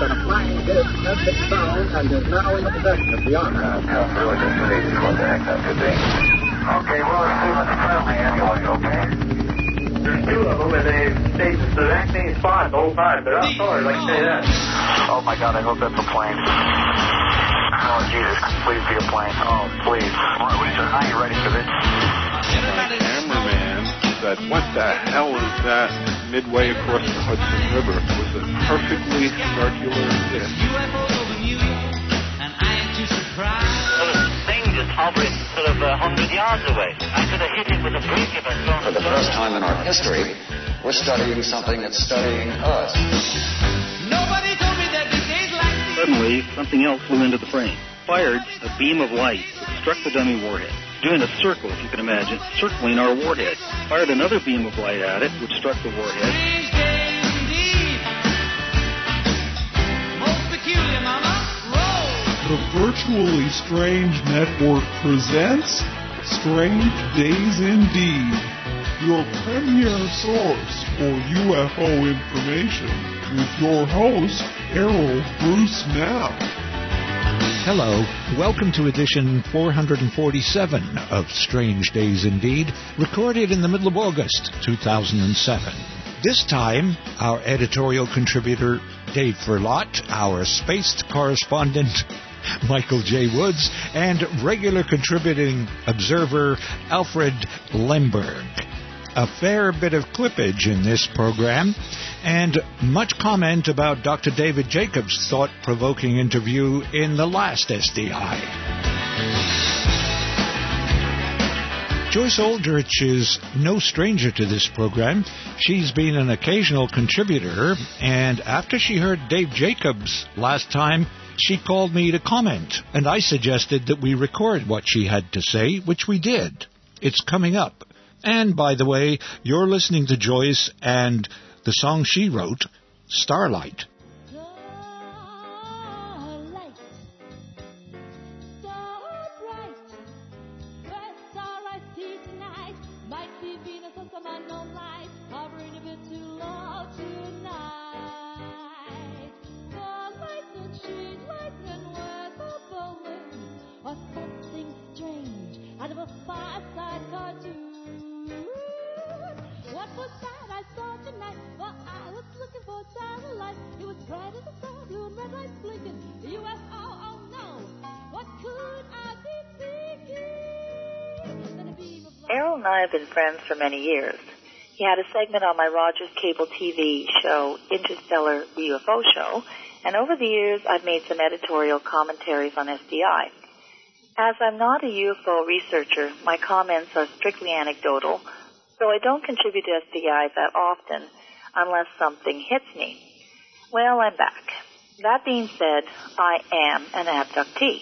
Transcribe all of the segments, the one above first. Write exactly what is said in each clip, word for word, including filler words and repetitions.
that a flying disc has been found and is now in the possession of the Army. Uh, tell George and Steve what the heck that could be. Okay, we'll assume it's friendly anyway, okay? There's two of them, and they stayed the exact same spot the whole time. They're outdoors, I can say that. Oh, my God, I hope that's a plane. Oh, Jesus, please be a plane. Oh, please. All right, are you ready for this? My cameraman said, what the hell is that midway across the Hudson River? It was a perfectly circular disc. Hovering sort of a hundred yards away. I could have hit it with a brick if I'd thrown it. For the first time in our history, we're studying something that's studying us. Nobody told me that this days like these. Suddenly, something else flew into the frame. Fired a beam of light that struck the dummy warhead, doing a circle, if you can imagine, circling our warhead. Fired another beam of light at it, which struck the warhead. Strange days indeed. Most peculiar, mama. The Virtually Strange Network presents Strange Days Indeed, your premier source for U F O information, with your host, Errol Bruce Knapp. Hello, welcome to edition four hundred forty-seven of Strange Days Indeed, recorded in the middle of August two thousand seven. This time, our editorial contributor, Dave Verlot, our space correspondent, Michael J. Woods, and regular contributing observer Alfred Lemberg. A fair bit of clippage in this program, and much comment about Doctor David Jacobs' thought-provoking interview in the last S D I. Joyce Aldrich is no stranger to this program. She's been an occasional contributor, and after she heard Dave Jacobs last time, she called me to comment, and I suggested that we record what she had to say, which we did. It's coming up. And, by the way, you're listening to Joyce and the song she wrote, Starlight. Errol and I have been friends for many years. He had a segment on my Rogers Cable T V show, Interstellar, the U F O Show, and over the years I've made some editorial commentaries on S D I. As I'm not a U F O researcher, my comments are strictly anecdotal, so I don't contribute to S D I that often unless something hits me. Well, I'm back. That being said, I am an abductee.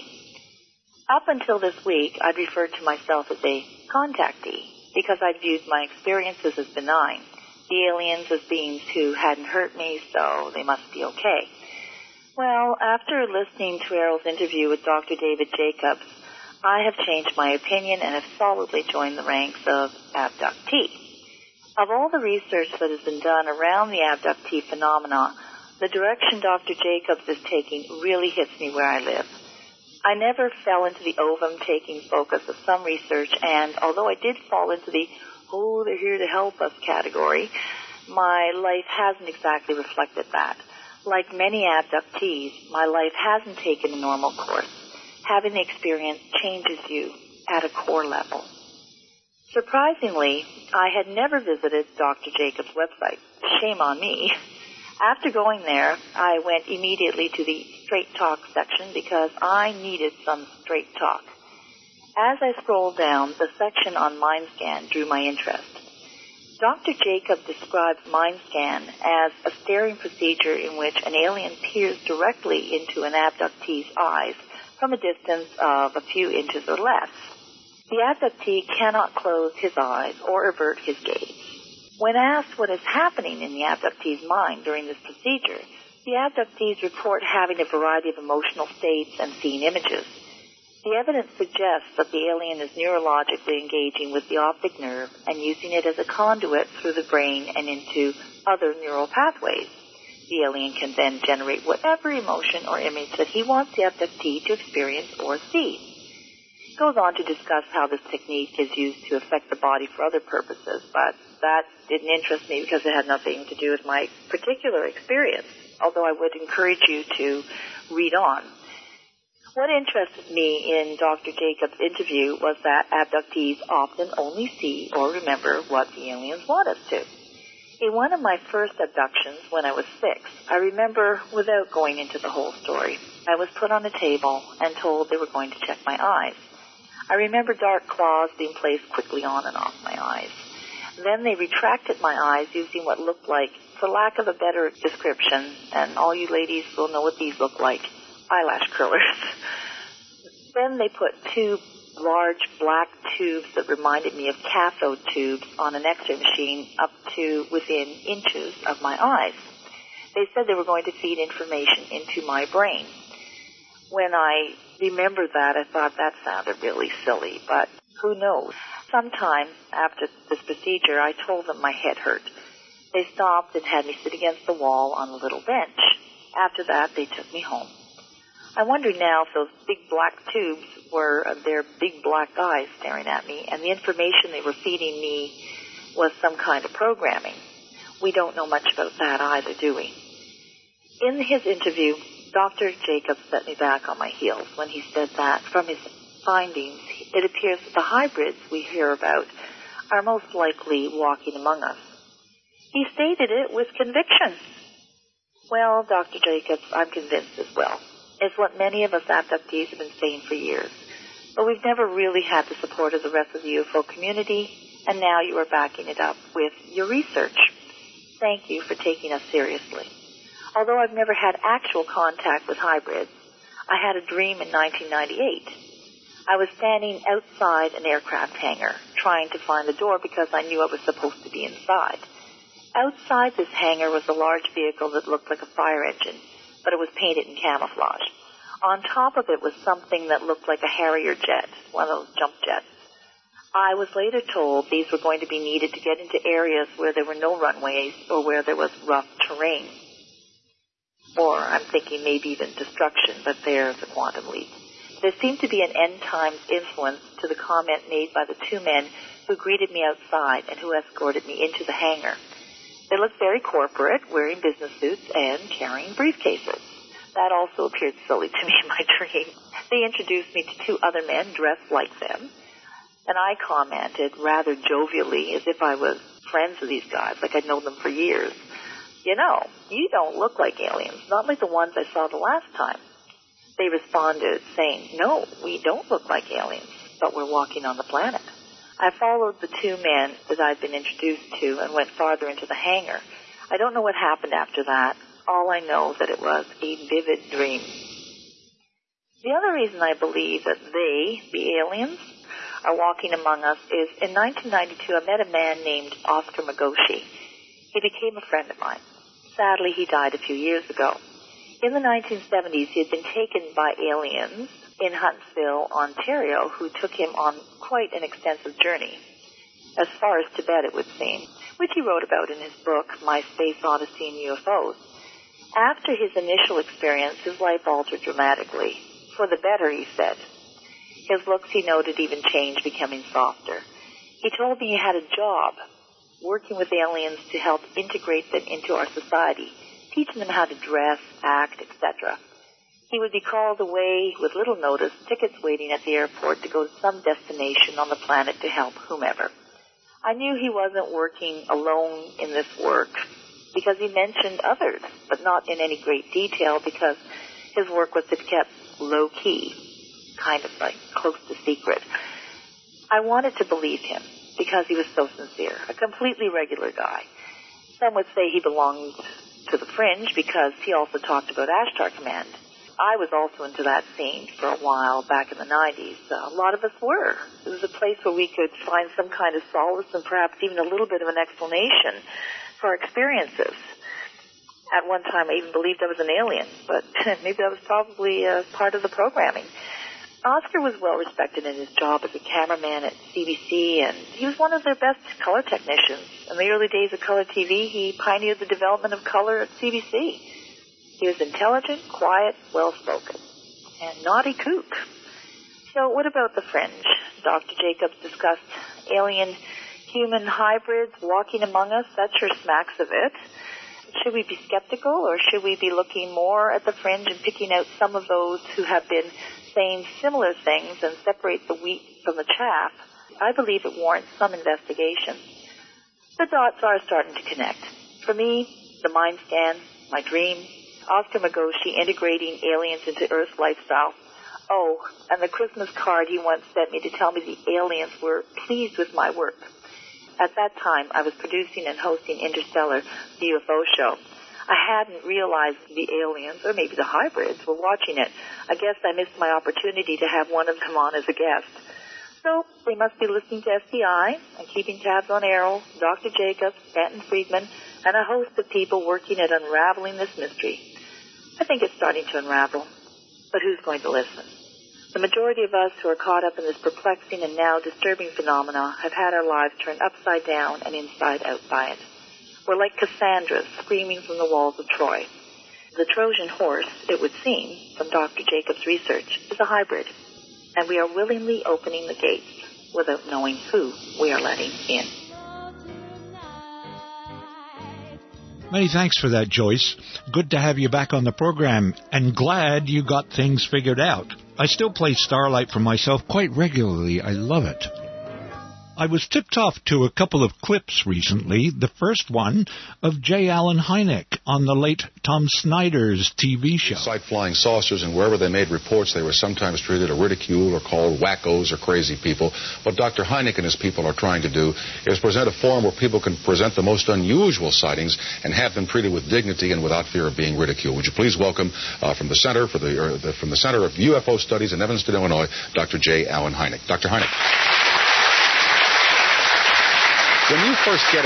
Up until this week, I'd referred to myself as a contactee because I'd viewed my experiences as benign, the aliens as beings who hadn't hurt me, so they must be okay. Well, after listening to Errol's interview with Doctor David Jacobs, I have changed my opinion and have solidly joined the ranks of abductee. Of all the research that has been done around the abductee phenomena, the direction Doctor Jacobs is taking really hits me where I live. I never fell into the ovum-taking focus of some research, and although I did fall into the, oh, they're here to help us category, my life hasn't exactly reflected that. Like many abductees, my life hasn't taken a normal course. Having the experience changes you at a core level. Surprisingly, I had never visited Doctor Jacobs' website. Shame on me. After going there, I went immediately to the Straight Talk section because I needed some straight talk. As I scrolled down, the section on MindScan drew my interest. Doctor Jacob describes MindScan as a staring procedure in which an alien peers directly into an abductee's eyes from a distance of a few inches or less. The abductee cannot close his eyes or avert his gaze. When asked what is happening in the abductee's mind during this procedure, the abductees report having a variety of emotional states and seeing images. The evidence suggests that the alien is neurologically engaging with the optic nerve and using it as a conduit through the brain and into other neural pathways. The alien can then generate whatever emotion or image that he wants the abductee to experience or see. It goes on to discuss how this technique is used to affect the body for other purposes, but that didn't interest me because it had nothing to do with my particular experience, although I would encourage you to read on. What interested me in Doctor Jacobs' interview was that abductees often only see or remember what the aliens want us to. In one of my first abductions, when I was six, I remember, without going into the whole story, I was put on a table and told they were going to check my eyes. I remember dark claws being placed quickly on and off my eyes. Then they retracted my eyes using what looked like, for lack of a better description, and all you ladies will know what these look like, eyelash curlers. Then they put two large black tubes that reminded me of cathode tubes on an X-ray machine up to within inches of my eyes. They said they were going to feed information into my brain. When I remembered that, I thought that sounded really silly, but who knows? Sometime after this procedure, I told them my head hurt. They stopped and had me sit against the wall on a little bench. After that, they took me home. I wonder now if those big black tubes were their big black eyes staring at me, and the information they were feeding me was some kind of programming. We don't know much about that either, do we? In his interview, Doctor Jacobs set me back on my heels when he said that, from his findings, it appears that the hybrids we hear about are most likely walking among us. He stated it with conviction. Well, Doctor Jacobs, I'm convinced as well. It's what many of us abductees have been saying for years. But we've never really had the support of the rest of the U F O community, and now you are backing it up with your research. Thank you for taking us seriously. Although I've never had actual contact with hybrids, I had a dream in nineteen ninety-eight. I was standing outside an aircraft hangar, trying to find the door because I knew I was supposed to be inside. Outside this hangar was a large vehicle that looked like a fire engine, but it was painted in camouflage. On top of it was something that looked like a Harrier jet, one of those jump jets. I was later told these were going to be needed to get into areas where there were no runways or where there was rough terrain. Or I'm thinking maybe even destruction, but there's a quantum leap. There seemed to be an end times influence to the comment made by the two men who greeted me outside and who escorted me into the hangar. They looked very corporate, wearing business suits and carrying briefcases. That also appeared silly to me in my dream. They introduced me to two other men dressed like them, and I commented rather jovially, as if I was friends with these guys, like I'd known them for years. You know, you don't look like aliens, not like the ones I saw the last time. They responded saying, no, we don't look like aliens, but we're walking on the planet. I followed the two men that I'd been introduced to and went farther into the hangar. I don't know what happened after that. All I know that it was a vivid dream. The other reason I believe that they, the aliens, are walking among us is in nineteen ninety-two I met a man named Oscar Magoshi. He became a friend of mine. Sadly, he died a few years ago. In the nineteen seventies, he had been taken by aliens in Huntsville, Ontario, who took him on quite an extensive journey, as far as Tibet it would seem, which he wrote about in his book, My Space Odyssey and U F Os. After his initial experience, his life altered dramatically. For the better, he said. His looks, he noted, even changed, becoming softer. He told me he had a job, working with aliens to help integrate them into our society, teaching them how to dress, act, et cetera. He would be called away with little notice, tickets waiting at the airport to go to some destination on the planet to help whomever. I knew he wasn't working alone in this work because he mentioned others, but not in any great detail because his work was to be kept low-key, kind of like close to secret. I wanted to believe him because he was so sincere, a completely regular guy. Some would say he belonged to the fringe because he also talked about Ashtar Command. I was also into that scene for a while back in the nineties. Uh, a lot of us were. It was a place where we could find some kind of solace and perhaps even a little bit of an explanation for our experiences. At one time, I even believed I was an alien, but maybe that was probably uh, part of the programming. Oscar was well respected in his job as a cameraman at C B C, and he was one of their best color technicians. In the early days of color T V, he pioneered the development of color at C B C. He was intelligent, quiet, well-spoken, and naughty kook. So what about the fringe? Doctor Jacobs discussed alien-human hybrids walking among us. That sure smacks of it. Should we be skeptical, or should we be looking more at the fringe and picking out some of those who have been saying similar things and separate the wheat from the chaff? I believe it warrants some investigation. The dots are starting to connect. For me, the mind scan, my dream, Oscar Migoshi integrating aliens into Earth's lifestyle. Oh, and the Christmas card he once sent me to tell me the aliens were pleased with my work. At that time, I was producing and hosting Interstellar, the U F O show. I hadn't realized the aliens, or maybe the hybrids, were watching it. I guess I missed my opportunity to have one of them on as a guest. So they must be listening to S D I and keeping tabs on Errol, Doctor Jacobs, Stanton Friedman, and a host of people working at unraveling this mystery. I think it's starting to unravel. But who's going to listen? The majority of us who are caught up in this perplexing and now disturbing phenomena have had our lives turned upside down and inside out by it. We're like Cassandra screaming from the walls of Troy. The Trojan horse, it would seem, from Doctor Jacobs' research, is a hybrid, and we are willingly opening the gates without knowing who we are letting in. Many thanks for that, Joyce. Good to have you back on the program, and glad you got things figured out. I still play Starlight for myself quite regularly. I love it. I was tipped off to a couple of clips recently. The first one of J. Allen Hynek on the late Tom Snyder's T V show. Sight flying saucers, and wherever they made reports, they were sometimes treated or ridiculed or called wackos or crazy people. What Doctor Hynek and his people are trying to do is present a forum where people can present the most unusual sightings and have them treated with dignity and without fear of being ridiculed. Would you please welcome uh, from the Center for the, or the from the Center of U F O Studies in Evanston, Illinois, Doctor J. Allen Hynek. Doctor Hynek. When you first get a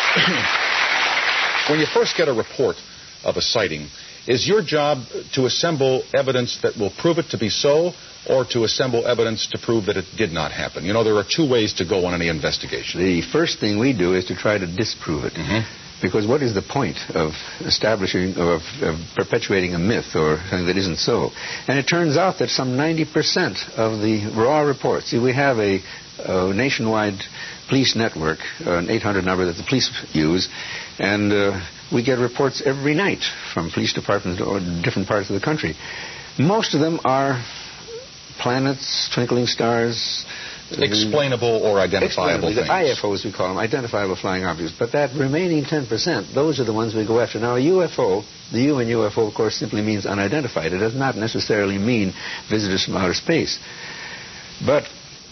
uh, when you first get a report of a sighting, is your job to assemble evidence that will prove it to be so, or to assemble evidence to prove that it did not happen? You know, there are two ways to go on any investigation. The first thing we do is to try to disprove it. Mm-hmm. Because what is the point of establishing, of, of perpetuating a myth or something that isn't so? And it turns out that some ninety percent of the raw reports, see, we have a, a nationwide police network, an eight hundred number that the police use, and uh, we get reports every night from police departments or different parts of the country. Most of them are planets, twinkling stars, explainable or identifiable things. The I F Os, we call them, identifiable flying objects. But that remaining ten percent, those are the ones we go after. Now, a U F O, the U in U F O, of course, simply means unidentified. It does not necessarily mean visitors from outer space. But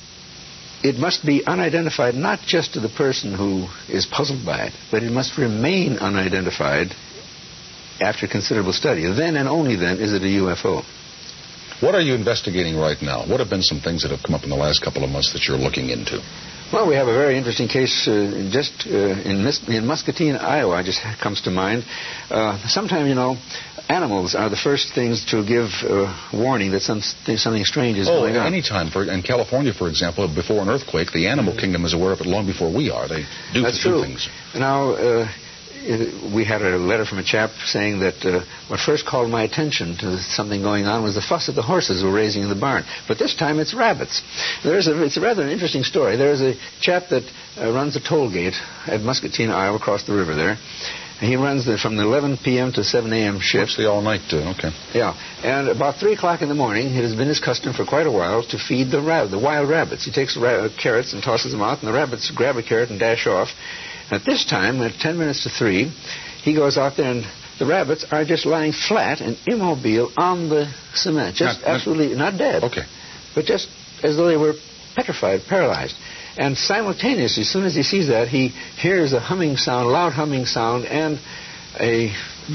it must be unidentified not just to the person who is puzzled by it, but it must remain unidentified after considerable study. Then and only then is it a U F O. What are you investigating right now? What have been some things that have come up in the last couple of months that you're looking into? Well, we have a very interesting case uh, just uh, in, Mus- in Muscatine, Iowa, just comes to mind. Uh, sometimes, you know, animals are the first things to give uh, warning that some, something strange is oh, going on. Oh, any time. For, in California, for example, before an earthquake, the animal mm-hmm. kingdom is aware of it long before we are. They do, That's do true. things. Now, uh, we had a letter from a chap saying that uh, what first called my attention to something going on was the fuss that the horses were raising in the barn. But this time it's rabbits. There's a, it's a rather an interesting story. There's a chap that uh, runs a toll gate at Muscatine, Iowa, across the river there. And he runs the, from the eleven p.m. to seven a.m. shift. What's the all-night, uh, okay. Yeah. And about three o'clock in the morning, it has been his custom for quite a while to feed the, rab- the wild rabbits. He takes ra- carrots and tosses them out, and the rabbits grab a carrot and dash off. At this time, at ten minutes to three, he goes out there, and the rabbits are just lying flat and immobile on the cement. Just not, absolutely not, not dead. Okay. But just as though they were petrified, paralyzed. And simultaneously, as soon as he sees that, he hears a humming sound, loud humming sound, and a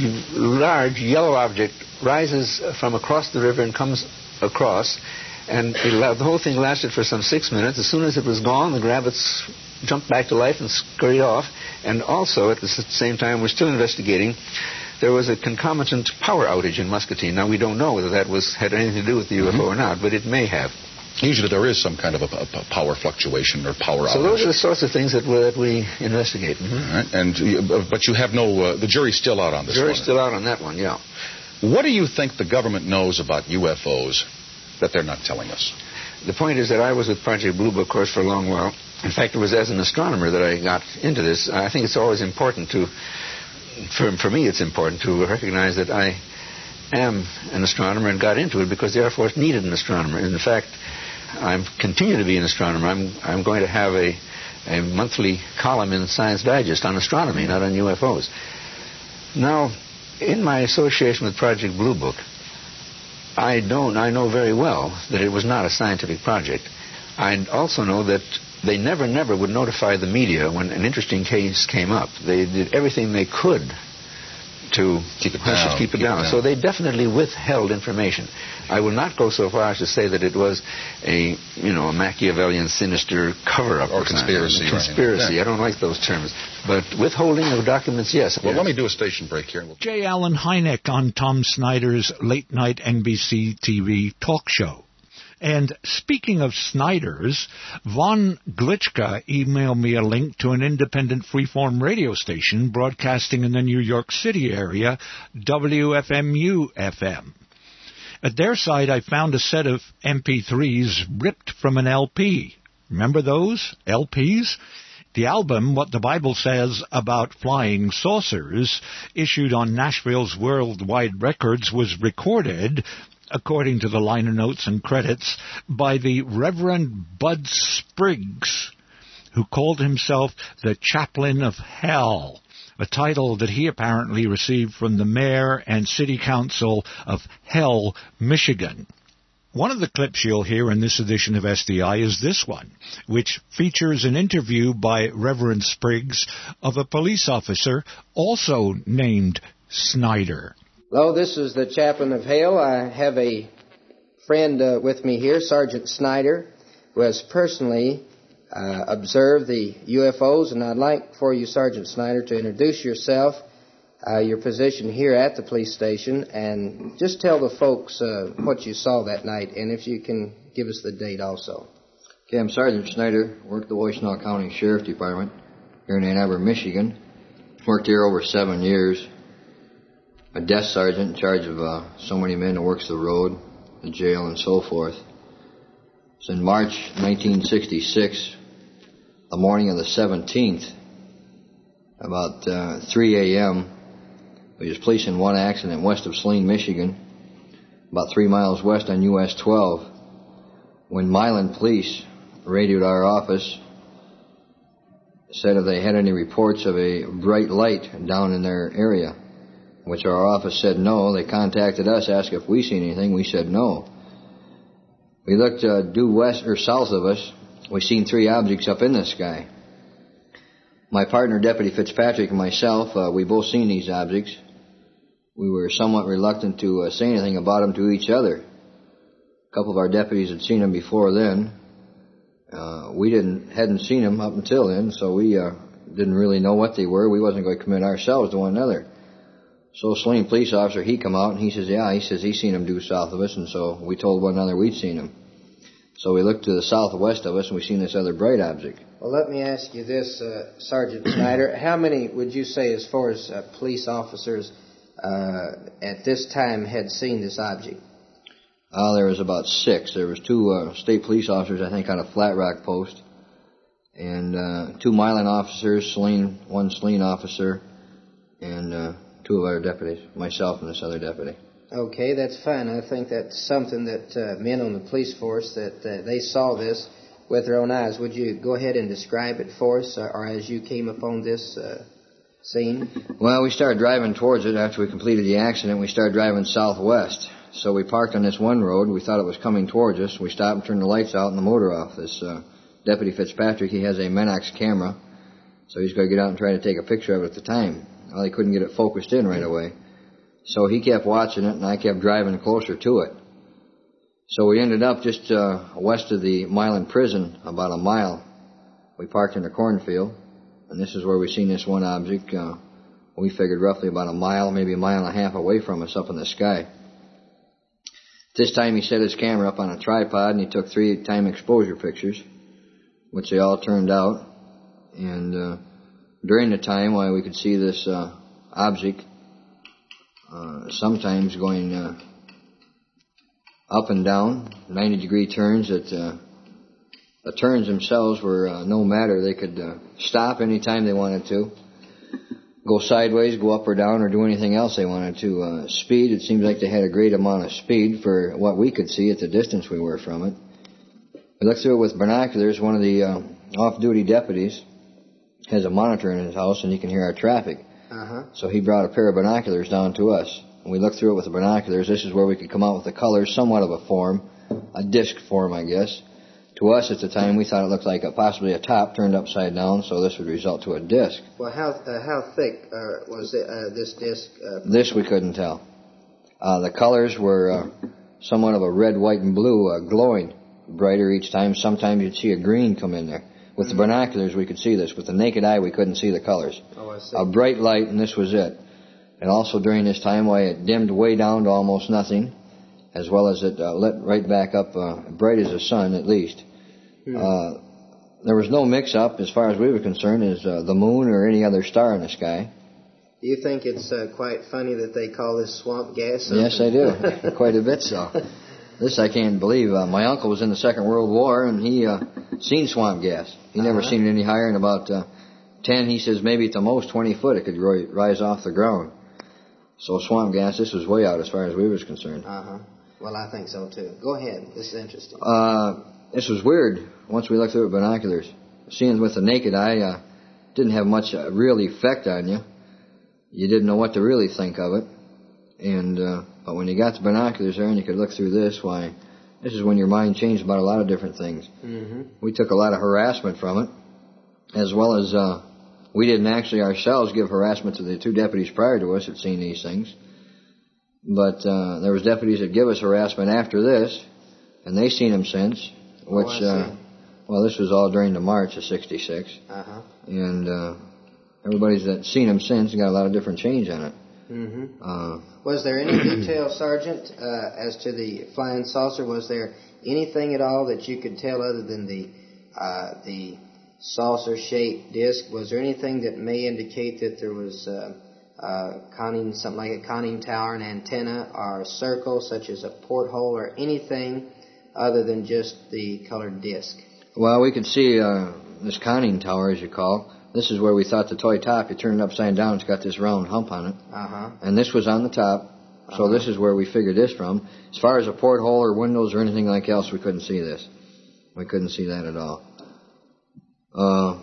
large yellow object rises from across the river and comes across. And it, the whole thing lasted for some six minutes. As soon as it was gone, the rabbits jumped back to life and scurried off. And also, at the same time, we're still investigating. there was a concomitant power outage in Muscatine. Now, we don't know whether that was had anything to do with the U F O mm-hmm. or not, but it may have. Usually there is some kind of a, a power fluctuation or power outage. So those are the sorts of things that we, that we investigate. Mm-hmm. All right. And, but you have no, uh, the jury's still out on this one. The jury's still out on that one, yeah. What do you think the government knows about U F Os that they're not telling us? The point is that I was with Project Blue Book, of course, for a long while. In fact, it was as an astronomer that I got into this. I think it's always important to, for, for me it's important to recognize that I am an astronomer and got into it because the Air Force needed an astronomer. In fact, I continue to be an astronomer. I'm, I'm going to have a, a monthly column in Science Digest on astronomy, not on U F Os. Now, in my association with Project Blue Book, I don't. I know very well that it was not a scientific project. I also know that they never, never would notify the media when an interesting case came up. They did everything they could to keep it down. Keep it, keep down. it down. So they definitely withheld information. I will not go so far as to say that it was a, you know, a Machiavellian, sinister cover-up or conspiracy. Conspiracy. Yeah. I don't like those terms. But withholding of documents, yes. Well, yes. let me do a station break here. We'll... J. Allen Hynek on Tom Snyder's late-night N B C T V talk show. And speaking of Snyder's, Von Glitchka emailed me a link to an independent freeform radio station broadcasting in the New York City area, W F M U F M. At their site, I found a set of M P threes ripped from an L P. Remember those L Ps? The album, What the Bible Says About Flying Saucers, issued on Nashville's Worldwide Records, was recorded, according to the liner notes and credits, by the Reverend Bud Spriggs, who called himself the Chaplain of Hell, a title that he apparently received from the mayor and city council of Hell, Michigan. One of the clips you'll hear in this edition of S D I is this one, which features an interview by Reverend Spriggs of a police officer also named Snyder. Hello, this is the Chaplain of Hell. I have a friend uh, with me here, Sergeant Snyder, who has personally uh, observed the U F Os, and I'd like for you, Sergeant Snyder, to introduce yourself, uh, your position here at the police station, and just tell the folks uh, what you saw that night, and if you can give us the date also. Okay, I'm Sergeant Snyder, work at the Washtenaw County Sheriff Department here in Ann Arbor, Michigan. Worked here over seven years. A desk sergeant in charge of uh, so many men that works the road, the jail, and so forth. So in March nineteen sixty-six, the morning of the seventeenth, about uh, three a.m., we was policing one accident west of Saline, Michigan, about three miles west on U S twelve, when Milan Police radioed our office, said if they had any reports of a bright light down in their area, which our office said no. They contacted us, asked if we seen anything. We said no. We looked uh, due west or south of us. We seen three objects up in the sky. My partner, Deputy Fitzpatrick, and myself, uh, we both seen these objects. We were somewhat reluctant to uh, say anything about them to each other. A couple of our deputies had seen them before then. Uh, we didn't hadn't seen them up until then, so we uh, didn't really know what they were. We wasn't going to commit ourselves to one another. So Saline police officer, he come out and he says, yeah, he says he's seen them due south of us, and so we told one another we'd seen them. So we looked to the southwest of us and we seen this other bright object. Well, let me ask you this, uh, Sergeant Snyder. How many would you say, as far as uh, police officers uh, at this time had seen this object? Uh, there was about six. There was two uh, state police officers, I think, on a Flat Rock post, and uh, two Milan officers, Saline, one Saline officer, and uh, two of our deputies, myself and this other deputy. Okay, that's fine. I think that's something that uh, men on the police force, that uh, they saw this with their own eyes. Would you go ahead and describe it for us, or, or as you came upon this uh, scene? Well, we started driving towards it after we completed the accident. We started driving southwest. So we parked on this one road. We thought it was coming towards us. We stopped and turned the lights out and the motor off. This uh, Deputy Fitzpatrick, he has a Menox camera, so he's going to get out and try to take a picture of it at the time. Well, he couldn't get it focused in right away. So he kept watching it, and I kept driving closer to it. So we ended up just uh, west of the Milan prison, about a mile. We parked in a cornfield, and this is where we seen this one object uh, we figured roughly about a mile, maybe a mile and a half away from us up in the sky. This time he set his camera up on a tripod and he took three time exposure pictures, which they all turned out. And uh, during the time, while we could see this uh, object uh, sometimes going uh, up and down, ninety degree turns. That uh, the turns themselves were uh, no matter. They could uh, stop anytime they wanted to, go sideways, go up or down, or do anything else they wanted to. Uh, speed, it seems like they had a great amount of speed for what we could see at the distance we were from it. We looked through it with binoculars. One of the uh, off-duty deputies has a monitor in his house, and he can hear our traffic. Uh-huh. So he brought a pair of binoculars down to us. And we looked through it with the binoculars. This is where we could come out with the colors, somewhat of a form, a disc form, I guess. To us at the time, we thought it looked like a, possibly a top turned upside down, so this would result to a disc. Well, how uh, how thick uh, was it, uh, this disc? Uh, this we couldn't tell. Uh, the colors were uh, somewhat of a red, white, and blue, uh, glowing brighter each time. Sometimes you'd see a green come in there. With the binoculars, we could see this. With the naked eye, we couldn't see the colors. Oh, I see. A bright light, and this was it. And also during this time, why it dimmed way down to almost nothing, as well as it uh, lit right back up, uh, bright as the sun at least. Hmm. Uh, there was no mix-up, as far as we were concerned, as uh, the moon or any other star in the sky. Do you think it's uh, quite funny that they call this swamp gas? Something? Yes, I do. Quite a bit so. This I can't believe. Uh, my uncle was in the Second World War, and he uh, seen swamp gas. He never Uh-huh. seen it any higher than about uh, ten. He says maybe at the most twenty foot it could ri- rise off the ground. So swamp gas, this was way out as far as we was concerned. Uh-huh. Well, I think so, too. Go ahead. This is interesting. Uh, this was weird once we looked through it with binoculars. Seeing with the naked eye uh, didn't have much uh, real effect on you. You didn't know what to really think of it. And uh, but when you got the binoculars there and you could look through this, why, this is when your mind changed about a lot of different things. Mm-hmm. We took a lot of harassment from it, as well as uh, we didn't actually ourselves give harassment to the two deputies prior to us that seen these things. But uh, there was deputies that give us harassment after this, and they seen them since, which, oh, I see. uh, well, this was all during the March of sixty-six. Uh-huh. And uh, everybody's that seen them since got a lot of different change on it. Mm-hmm. Uh, was there any detail, Sergeant, uh, as to the flying saucer? Was there anything at all that you could tell other than the uh, the saucer-shaped disc? Was there anything that may indicate that there was uh, uh, conning, something like a conning tower, an antenna, or a circle, such as a porthole, or anything other than just the colored disc? Well, we could see uh, this conning tower, as you call. This is where we thought the toy top, you turn it upside down, it's got this round hump on it. Uh-huh. And this was on the top, so Uh-huh. this is where we figured this from. As far as a porthole or windows or anything like else, we couldn't see this. We couldn't see that at all. Uh,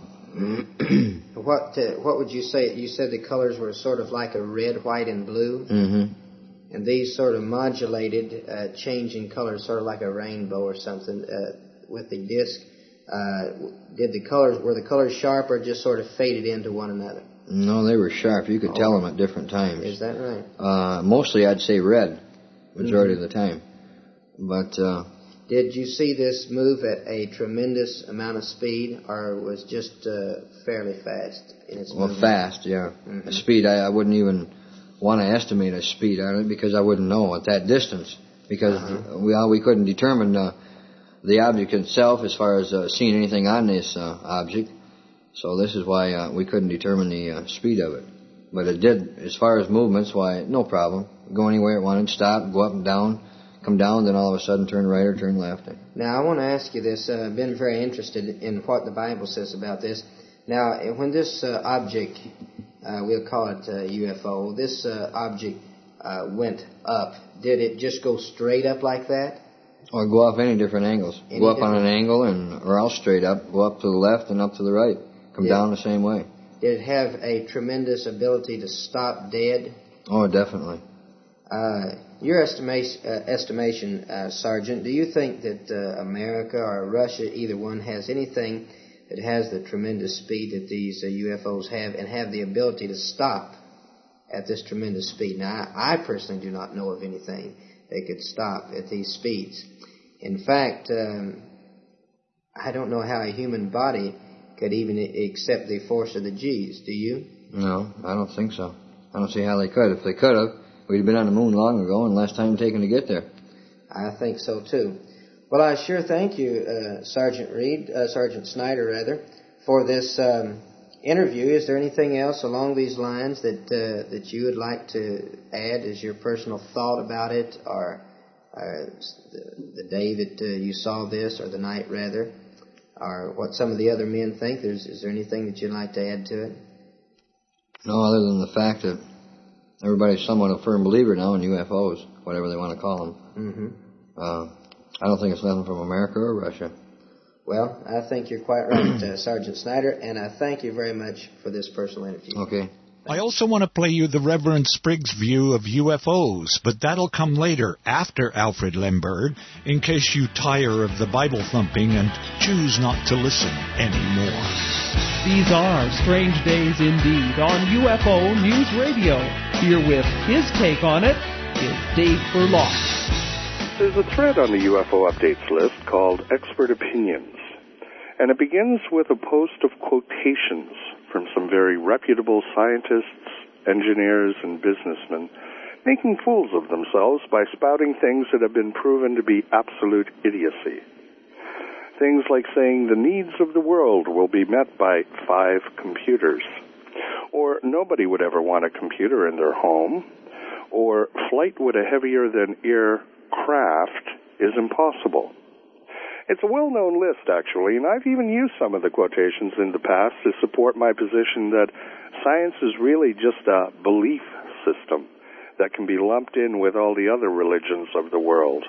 what uh, what would you say? You said the colors were sort of like a red, white, and blue, mm-hmm. and these sort of modulated, uh, changing colors, sort of like a rainbow or something, uh, with the disc. Uh, did the colors, were the colors sharp or just sort of faded into one another? No, they were sharp. You could Oh. tell them at different times. Is that right? Uh, mostly I'd say red, majority Mm-hmm. of the time. But, uh, Did you see this move at a tremendous amount of speed, or was just uh, fairly fast in its well, movement? fast, yeah. Mhm. A speed, I, I wouldn't even want to estimate a speed on it because I wouldn't know at that distance. Because Uh-huh. we uh, we couldn't determine uh, the object itself as far as uh, seeing anything on this uh, object. So this is why uh, we couldn't determine the uh, speed of it. But it did, as far as movements, why, no problem. Go anywhere it wanted, stop, go up and down, come down, then all of a sudden turn right or turn left. Now, I want to ask you this. Uh, I've been very interested in what the Bible says about this. Now, when this uh, object, uh, we'll call it a U F O, this uh, object uh, went up, did it just go straight up like that? Or go off any different angles. Any go up on different- an angle and or else straight up. Go up to the left and up to the right. Come Yeah. down the same way. Did it have a tremendous ability to stop dead? Oh, definitely. Uh, your estimation, uh, estimation uh, Sergeant, do you think that uh, America or Russia, either one, has anything that has the tremendous speed that these uh, U F Os have and have the ability to stop at this tremendous speed? Now, I, I personally do not know of anything that could stop at these speeds. In fact, um, I don't know how a human body could even accept the force of the G's. Do you? No, I don't think so. I don't see how they could. If they could have, we'd have been on the moon long ago and less time taken to get there. I think so, too. Well, I sure thank you, uh, Sergeant Reed, uh, Sergeant Snyder, rather, for this um, interview. Is there anything else along these lines that uh, that you would like to add as your personal thought about it, or uh, the, the day that uh, you saw this, or the night, rather, or what some of the other men think? There's, is there anything that you'd like to add to it? No, other than the fact that everybody's somewhat a firm believer now in U F Os, whatever they want to call them. Mm-hmm. Uh, I don't think it's nothing from America or Russia. Well, I think you're quite right, uh, Sergeant Snyder, and I thank you very much for this personal interview. Okay. I also want to play you the Reverend Spriggs' view of U F Os, but that'll come later, after Alfred Lemberg, in case you tire of the Bible thumping and choose not to listen anymore. These are Strange Days Indeed on U F O News Radio. Here with his take on it is Dave Burlock. There's a thread on the U F O updates list called Expert Opinions, and it begins with a post of quotations from some very reputable scientists, engineers, and businessmen making fools of themselves by spouting things that have been proven to be absolute idiocy. Things like saying the needs of the world will be met by five computers, or nobody would ever want a computer in their home, or flight with a heavier-than-air craft is impossible. It's a well-known list, actually, and I've even used some of the quotations in the past to support my position that science is really just a belief system that can be lumped in with all the other religions of the world.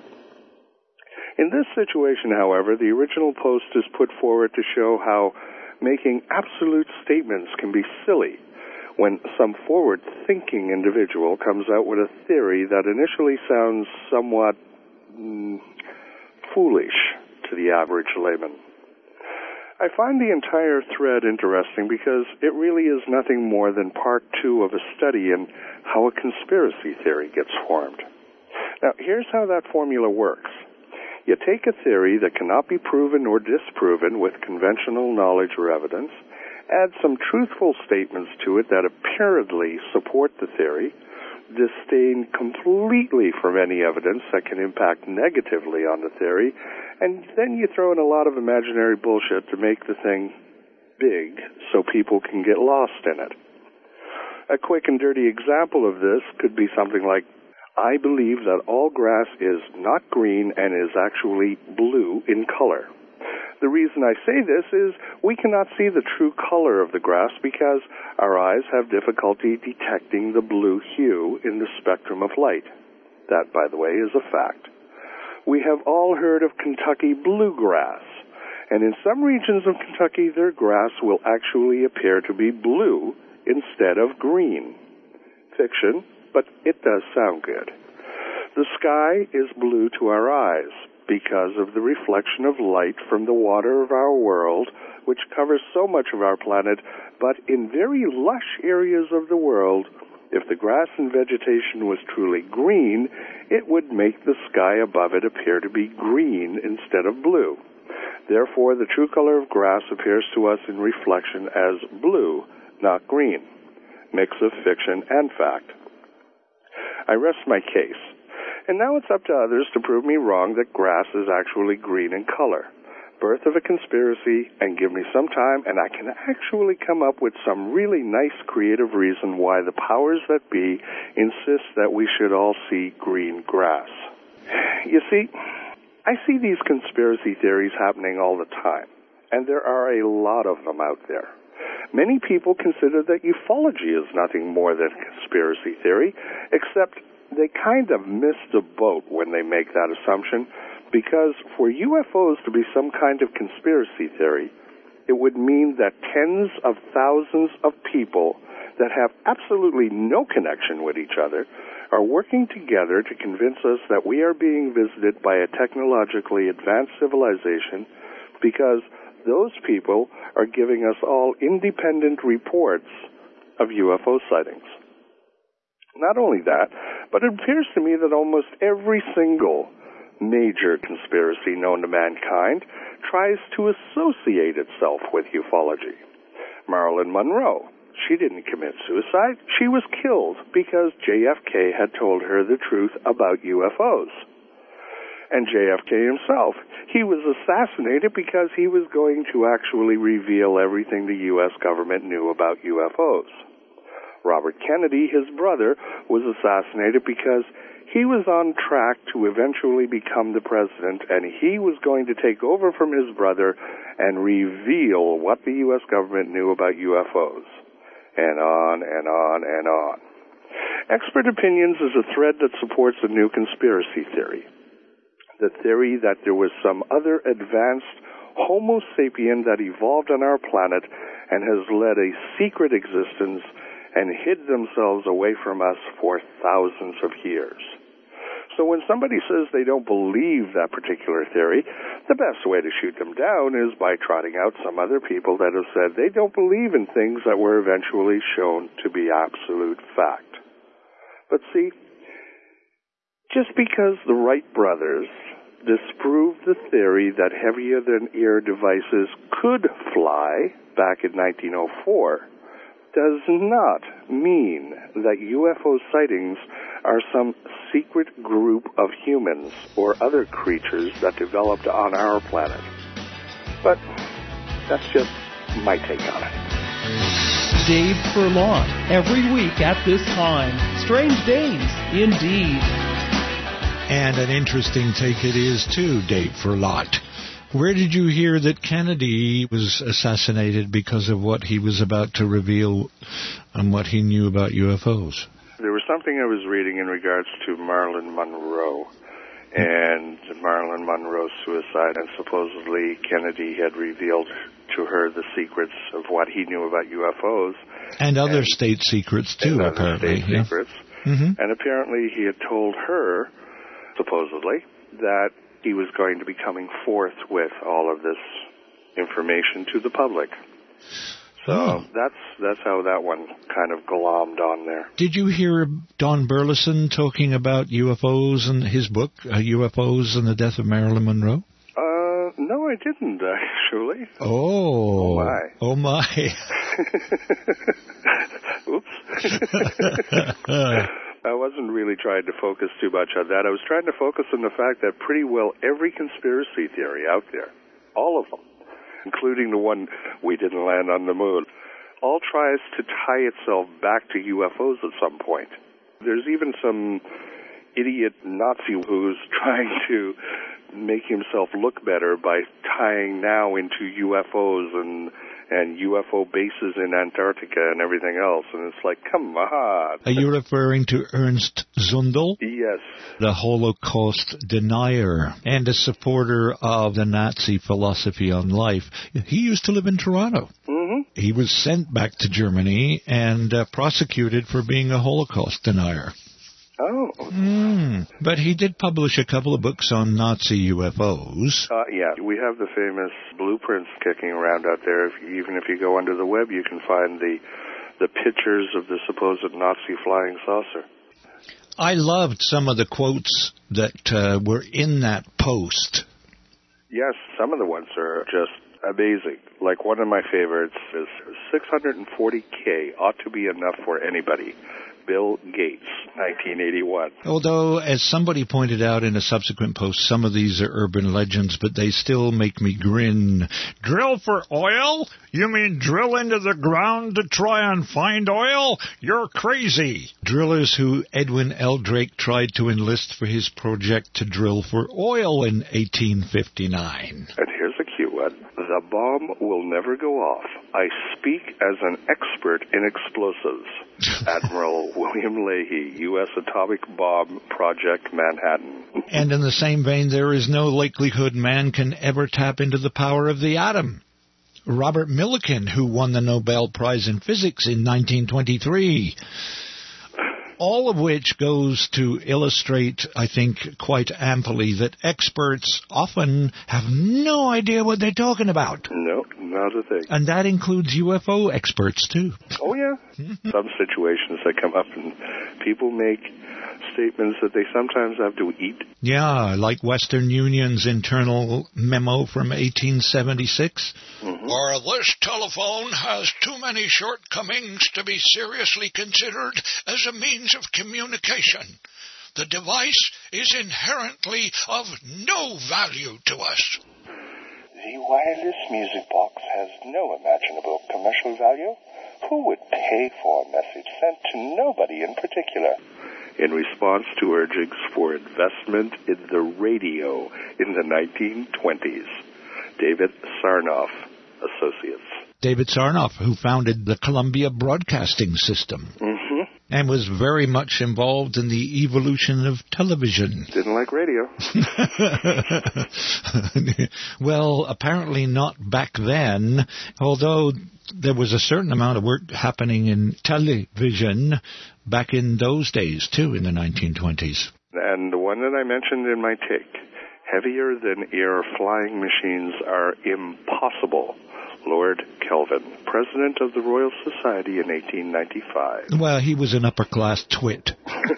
In this situation, however, the original post is put forward to show how making absolute statements can be silly when some forward-thinking individual comes out with a theory that initially sounds somewhat mm, foolish to the average layman. I find the entire thread interesting because it really is nothing more than part two of a study in how a conspiracy theory gets formed. Now, here's how that formula works. You take a theory that cannot be proven or disproven with conventional knowledge or evidence, add some truthful statements to it that apparently support the theory, disdain completely from any evidence that can impact negatively on the theory, and then you throw in a lot of imaginary bullshit to make the thing big so people can get lost in it. A quick and dirty example of this could be something like, I believe that all grass is not green and is actually blue in color. The reason I say this is we cannot see the true color of the grass because our eyes have difficulty detecting the blue hue in the spectrum of light. That, by the way, is a fact. We have all heard of Kentucky bluegrass, and in some regions of Kentucky, their grass will actually appear to be blue instead of green. Fiction, but it does sound good. The sky is blue to our eyes because of the reflection of light from the water of our world, which covers so much of our planet, but in very lush areas of the world, if the grass and vegetation was truly green, it would make the sky above it appear to be green instead of blue. Therefore, the true color of grass appears to us in reflection as blue, not green. Mix of fiction and fact. I rest my case. And now it's up to others to prove me wrong that grass is actually green in color. Birth of a conspiracy, and give me some time, and I can actually come up with some really nice creative reason why the powers that be insist that we should all see green grass. You see, I see these conspiracy theories happening all the time, and there are a lot of them out there. Many people consider that ufology is nothing more than conspiracy theory, except they kind of miss the boat when they make that assumption, because for U F Os to be some kind of conspiracy theory, it would mean that tens of thousands of people that have absolutely no connection with each other are working together to convince us that we are being visited by a technologically advanced civilization because those people are giving us all independent reports of U F O sightings. Not only that, but it appears to me that almost every single major conspiracy known to mankind tries to associate itself with ufology. Marilyn Monroe. she didn't commit suicide. She was killed because J F K had told her the truth about U F Os. And J F K himself, he was assassinated because he was going to actually reveal everything the U S government knew about U F Os. Robert Kennedy, his brother, was assassinated because he was on track to eventually become the president, and he was going to take over from his brother and reveal what the U S government knew about U F Os. And on and on and on. Expert Opinions is a thread that supports a new conspiracy theory. The theory that there was some other advanced Homo sapien that evolved on our planet and has led a secret existence and hid themselves away from us for thousands of years. So when somebody says they don't believe that particular theory, the best way to shoot them down is by trotting out some other people that have said they don't believe in things that were eventually shown to be absolute fact. But see, just because the Wright brothers disproved the theory that heavier-than-air devices could fly back in nineteen oh four does not mean that U F O sightings are some secret group of humans or other creatures that developed on our planet. But that's just my take on it. Dave Furlong, every week at this time. Strange days, indeed. And an interesting take it is, too, Dave Furlong. Where did you hear that Kennedy was assassinated because of what he was about to reveal and what he knew about U F Os? There was something I was reading in regards to Marilyn Monroe and Marilyn Monroe's suicide, and supposedly Kennedy had revealed to her the secrets of what he knew about U F Os. And other and, state secrets, too, and apparently. Other state yeah. secrets. Mm-hmm. And apparently he had told her, supposedly, that he was going to be coming forth with all of this information to the public. So oh. that's that's how that one kind of glommed on there. Did you hear Don Burleson talking about U F Os in his book, uh, U F Os and the Death of Marilyn Monroe? Uh, no, I didn't, actually. Oh. Oh, my. Oh, my. Oops. I wasn't really trying to focus too much on that. I was trying to focus on the fact that pretty well every conspiracy theory out there, all of them, including the one we didn't land on the moon, all tries to tie itself back to U F Os at some point. There's even some idiot Nazi who's trying to make himself look better by tying now into U F Os and and U F O bases in Antarctica and everything else. And it's like, come on. Are you referring to Ernst Zundel? Yes. The Holocaust denier and a supporter of the Nazi philosophy on life. He used to live in Toronto. Mm-hmm. He was sent back to Germany and uh, prosecuted for being a Holocaust denier. Oh. Mm. But he did publish a couple of books on Nazi U F Os. Uh, yeah, we have the famous blueprints kicking around out there. If, even if you go under the web, you can find the the pictures of the supposed Nazi flying saucer. I loved some of the quotes that uh, were in that post. Yes, some of the ones are just amazing. Like one of my favorites is six hundred forty K ought to be enough for anybody. Bill Gates, nineteen eighty-one. Although, as somebody pointed out in a subsequent post, some of these are urban legends, but they still make me grin. Drill for oil? You mean drill into the ground to try and find oil? You're crazy. Drillers who Edwin L. Drake tried to enlist for his project to drill for oil in eighteen fifty-nine. And here's a cute one. The bomb will never go off. I speak as an expert in explosives. Admiral William Leahy, U S Atomic Bomb Project, Manhattan. And in the same vein, there is no likelihood man can ever tap into the power of the atom. Robert Millikan, who won the Nobel Prize in Physics in nineteen twenty-three. All of which goes to illustrate, I think, quite amply that experts often have no idea what they're talking about. No, not a thing. And that includes U F O experts, too. Oh, yeah. Some situations that come up and people make statements that they sometimes have to eat. Yeah, like Western Union's internal memo from eighteen seventy-six. Mm-hmm. Or this telephone has too many shortcomings to be seriously considered as a means of communication. The device is inherently of no value to us. The wireless music box has no imaginable commercial value. Who would pay for a message sent to nobody in particular? In response to urgings for investment in the radio in the nineteen twenties, David Sarnoff Associates. David Sarnoff, who founded the Columbia Broadcasting System. Mm-hmm. And was very much involved in the evolution of television. Didn't like radio. Well, apparently not back then, although there was a certain amount of work happening in television back in those days, too, in the nineteen twenties. And the one that I mentioned in my take, heavier than air flying machines are impossible. Lord Kelvin, president of the Royal Society in eighteen ninety-five. Well, he was an upper-class twit.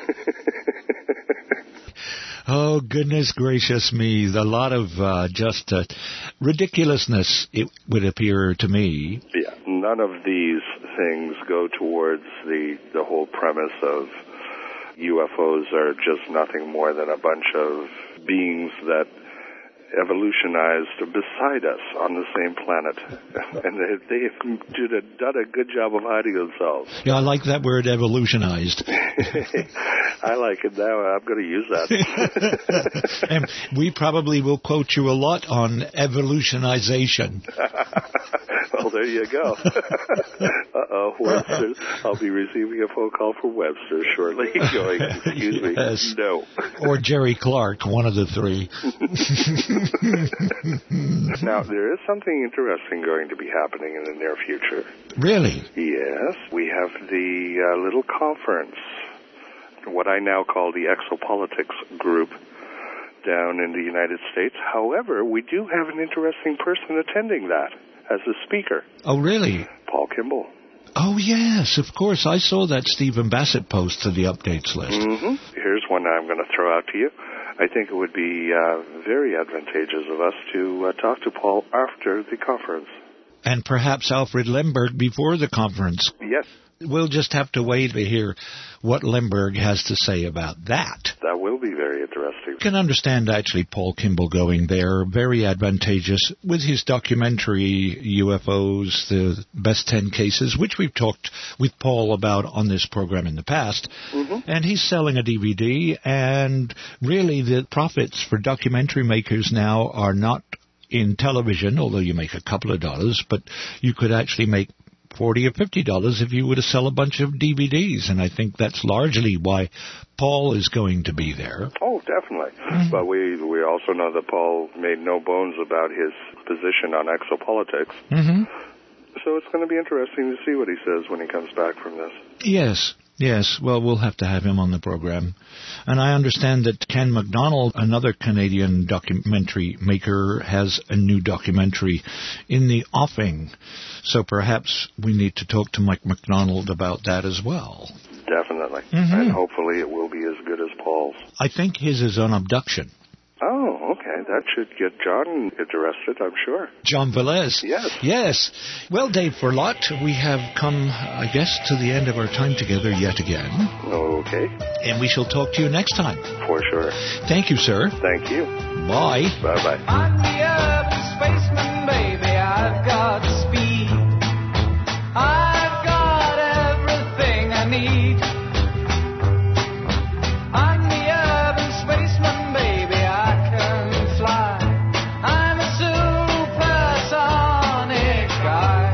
Oh, goodness gracious me. A lot of uh, just uh, ridiculousness, it would appear to me. Yeah, none of these things go towards the, the whole premise of U F Os are just nothing more than a bunch of beings that evolutionized beside us on the same planet. And they, they've done a good job of hiding themselves. Yeah, I like that word, evolutionized. I like it now. I'm going to use that. And we probably will quote you a lot on evolutionization. Well, there you go. Uh-oh, Webster. I'll be receiving a phone call from Webster shortly going, excuse yes. me, no. Or Jerry Clark, one of the three. Now, there is something interesting going to be happening in the near future. Really? Yes. We have the uh, little conference, what I now call the Exopolitics group, down in the United States. However, we do have an interesting person attending that as a speaker. Oh, really? Paul Kimball. Oh, yes, of course. I saw that Stephen Bassett post to the updates list. Mm-hmm. Here's one I'm going to throw out to you. I think it would be uh, very advantageous of us to uh, talk to Paul after the conference. And perhaps Alfred Lemberg before the conference. Yes. We'll just have to wait to hear what Lemberg has to say about that. That will be very interesting. I can understand, actually, Paul Kimball going there. Very advantageous with his documentary, U F Os, the Best ten Cases, which we've talked with Paul about on this program in the past. Mm-hmm. And he's selling a D V D, and really the profits for documentary makers now are not in television, although you make a couple of dollars, but you could actually make forty or fifty dollars if you were to sell a bunch of D V Ds, and I think that's largely why Paul is going to be there. Oh, definitely. Mm-hmm. But we we also know that Paul made no bones about his position on exopolitics. Mm-hmm. So it's going to be interesting to see what he says when he comes back from this. Yes. Yes, well, we'll have to have him on the program. And I understand that Ken MacDonald, another Canadian documentary maker, has a new documentary in the offing. So perhaps we need to talk to Mike MacDonald about that as well. Definitely. Mm-hmm. And hopefully it will be as good as Paul's. I think his is on abduction. Oh, okay. That should get John interested, I'm sure. John Velez. Yes. Yes. Well, Dave Furlot, we have come, I guess, to the end of our time together yet again. Okay. And we shall talk to you next time. For sure. Thank you, sir. Thank you. Bye. Bye-bye. I'm the urban spaceman, baby. I've got speed. I've got everything I need. I'm the urban spaceman, baby. I can fly. I'm a supersonic guy.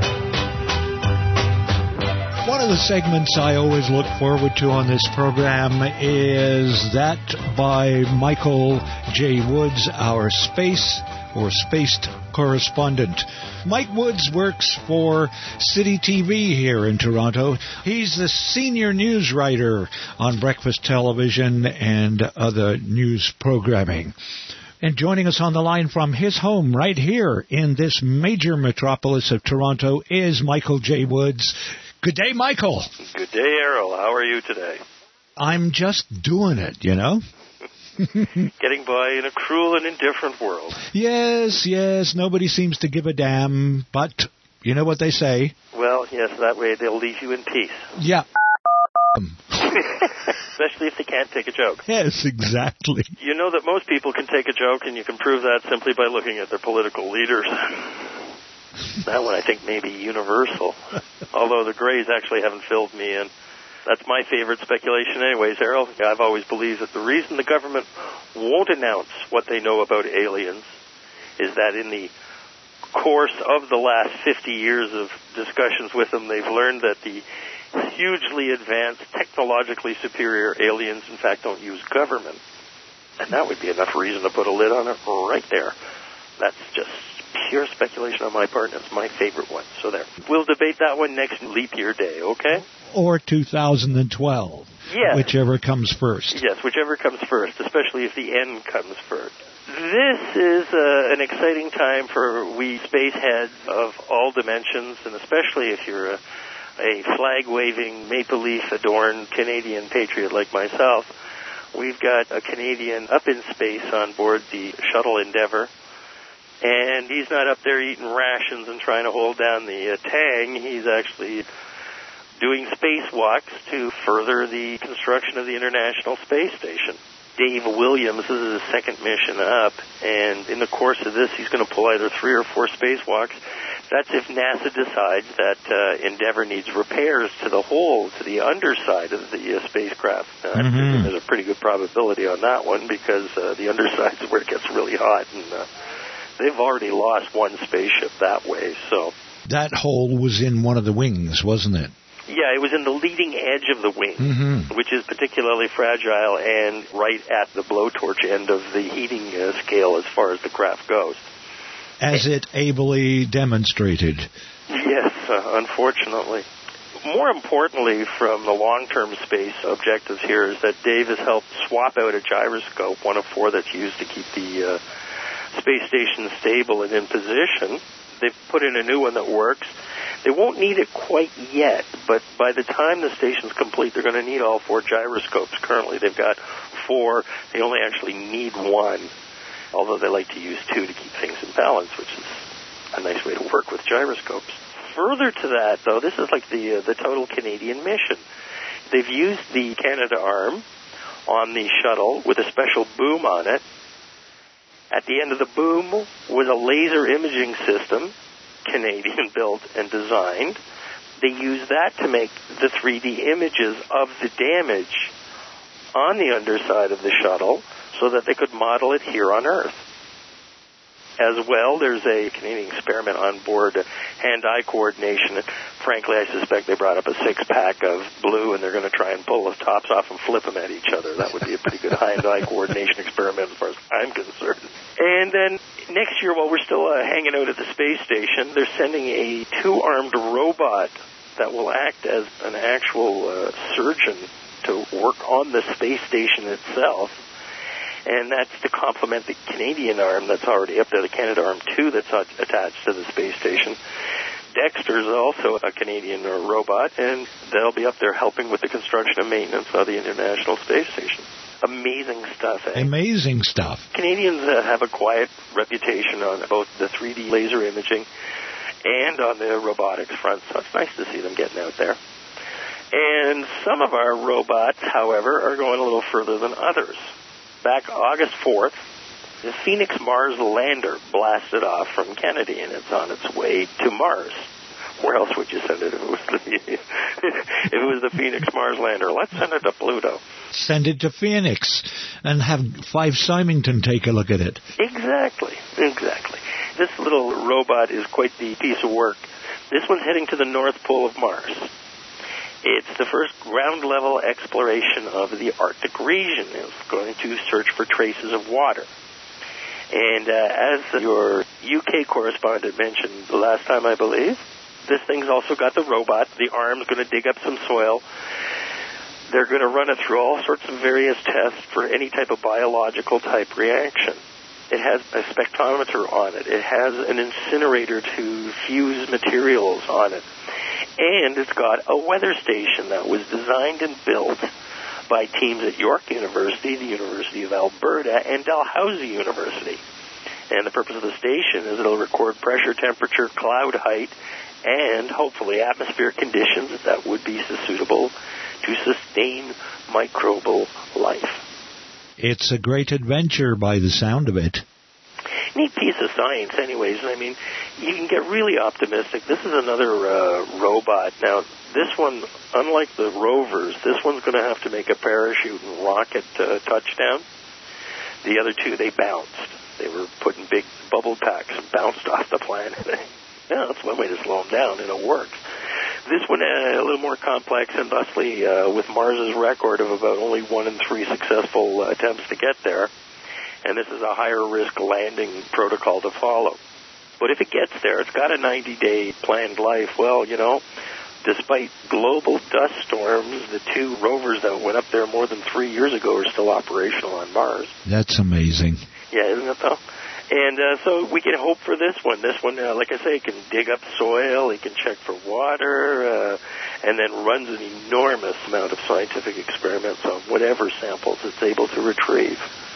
One of the segments I always look forward to on this program is that by Michael J. Woods, our space or spaced correspondent. Mike Woods works for City T V here in Toronto. He's the senior news writer on breakfast television and other news programming. And joining us on the line from his home right here in this major metropolis of Toronto is Michael J. Woods. Good day, Michael. Good day, Errol. How are you today? I'm just doing it, you know. getting by in a cruel and indifferent world. Yes, yes, nobody seems to give a damn, but you know what they say. Well, yes, that way they'll leave you in peace. Yeah. Especially if they can't take a joke. Yes, exactly. You know that most people can take a joke, and you can prove that simply by looking at their political leaders. That one I think may be universal, although the Greys actually haven't filled me in. That's my favorite speculation anyways, Errol. I've always believed that the reason the government won't announce what they know about aliens is that in the course of the last fifty years of discussions with them, they've learned that the hugely advanced, technologically superior aliens, in fact, don't use government. And that would be enough reason to put a lid on it right there. That's just pure speculation on my part, and it's my favorite one. So there. We'll debate that one next leap year day, okay? Or two thousand twelve. Yes. Whichever comes first. Yes, whichever comes first, especially if the end comes first. This is uh, an exciting time for we space heads of all dimensions, and especially if you're a, a flag-waving, maple leaf-adorned Canadian patriot like myself. We've got a Canadian up in space on board the Shuttle Endeavour, and he's not up there eating rations and trying to hold down the uh, Tang. He's actually doing spacewalks to further the construction of the International Space Station. Dave Williams, this is his second mission up, and in the course of this, he's going to pull either three or four spacewalks. That's if NASA decides that uh, Endeavour needs repairs to the hull, to the underside of the uh, spacecraft. Uh, mm-hmm. I think there's a pretty good probability on that one because uh, the underside is where it gets really hot, and uh, they've already lost one spaceship that way. So that hole was in one of the wings, wasn't it? Yeah, it was in the leading edge of the wing, mm-hmm. which is particularly fragile and right at the blowtorch end of the heating uh, scale as far as the craft goes. As it ably demonstrated. Yes, uh, unfortunately. More importantly, from the long-term space objectives here is that Dave has helped swap out a gyroscope, one of four that's used to keep the uh, space station stable and in position. They've put in a new one that works. They won't need it quite yet, but by the time the station's complete, they're going to need all four gyroscopes. Currently, they've got four. They only actually need one, although they like to use two to keep things in balance, which is a nice way to work with gyroscopes. Further to that, though, this is like the uh, the total Canadian mission. They've used the Canadarm on the shuttle with a special boom on it. At the end of the boom was a laser imaging system, Canadian built and designed. They used that to make the three D images of the damage on the underside of the shuttle so that they could model it here on Earth. As well, there's a Canadian experiment on board, hand-eye coordination. Frankly, I suspect they brought up a six-pack of blue, and they're going to try and pull the tops off and flip them at each other. That would be a pretty good hand-eye coordination experiment as far as I'm concerned. And then next year, while we're still uh, hanging out at the space station, they're sending a two-armed robot that will act as an actual uh, surgeon to work on the space station itself. And that's to complement the Canadian arm that's already up there, the Canadarm two that's attached to the space station. Dexter's also a Canadian robot, and they'll be up there helping with the construction and maintenance of the International Space Station. Amazing stuff, eh? Amazing stuff. Canadians uh, have a quiet reputation on both the three D laser imaging and on the robotics front, so it's nice to see them getting out there. And some of our robots, however, are going a little further than others. Back August fourth, the Phoenix Mars lander blasted off from Kennedy, and it's on its way to Mars. Where else would you send it if it was the, if it was the Phoenix Mars lander? Let's send it to Pluto. Send it to Phoenix and have Five Symington take a look at it. Exactly, exactly. This little robot is quite the piece of work. This one's heading to the North Pole of Mars. It's the first ground-level exploration of the Arctic region. It's going to search for traces of water. And uh, as your U K correspondent mentioned the last time, I believe, this thing's also got the robot. The arm's going to dig up some soil. They're going to run it through all sorts of various tests for any type of biological-type reaction. It has a spectrometer on it. It has an incinerator to fuse materials on it. And it's got a weather station that was designed and built by teams at York University, the University of Alberta, and Dalhousie University. And the purpose of the station is it'll record pressure, temperature, cloud height, and hopefully atmospheric conditions that would be suitable to sustain microbial life. It's a great adventure by the sound of it. Neat piece of science anyways. I mean, you can get really optimistic. This is another uh, robot. Now, this one, unlike the rovers, this one's going to have to make a parachute and rocket uh, touchdown. The other two, they bounced. They were put in big bubble packs and bounced off the planet. Yeah, that's one way to slow them down, and it works. This one uh, a little more complex, and thusly, uh, with Mars's record of about only one in three successful uh, attempts to get there, and this is a higher risk landing protocol to follow. But if it gets there, it's got a ninety-day planned life. Well, you know, despite global dust storms, the two rovers that went up there more than three years ago are still operational on Mars. That's amazing. Yeah, isn't it though? And uh, so we can hope for this one. This one, uh, like I say, it can dig up soil, it can check for water, uh, and then runs an enormous amount of scientific experiments on whatever samples it's able to retrieve.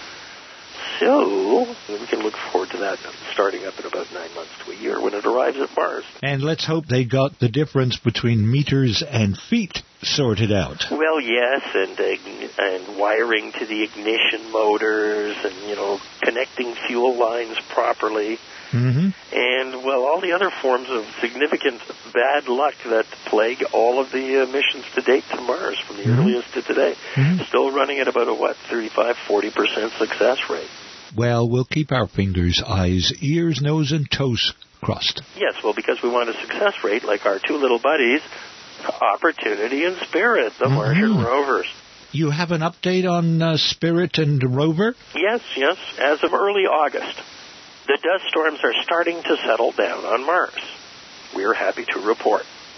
So we can look forward to that starting up in about nine months to a year when it arrives at Mars. And let's hope they got the difference between meters and feet sorted out. Well, yes, and uh, and wiring to the ignition motors, and you know, connecting fuel lines properly, mm-hmm. and well, all the other forms of significant bad luck that plague all of the uh, missions to date to Mars, from the mm-hmm. earliest to today, mm-hmm. still running at about a what thirty-five, forty percent success rate. Well, we'll keep our fingers, eyes, ears, nose, and toes crossed. Yes, well, because we want a success rate like our two little buddies, Opportunity and Spirit, the mm-hmm. Martian rovers. You have an update on uh, Spirit and Rover? Yes, yes. As of early August, the dust storms are starting to settle down on Mars. We're happy to report.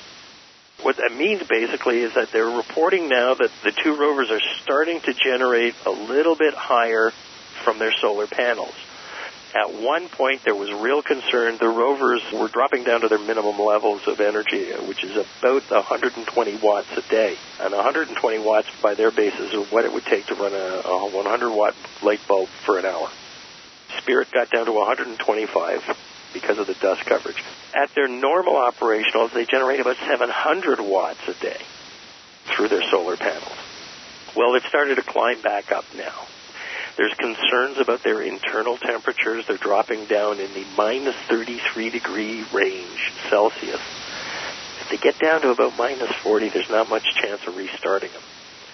What that means, basically, is that they're reporting now that the two rovers are starting to generate a little bit higher from their solar panels. At one point, there was real concern. The rovers were dropping down to their minimum levels of energy, which is about one hundred twenty watts a day. And one hundred twenty watts, by their basis, is what it would take to run a, a one hundred watt light bulb for an hour. Spirit got down to one hundred twenty-five because of the dust coverage. At their normal operationals, they generate about seven hundred watts a day through their solar panels. Well, they've started to climb back up now. There's concerns about their internal temperatures. They're dropping down in the minus thirty-three degree range Celsius. If they get down to about minus forty, there's not much chance of restarting them.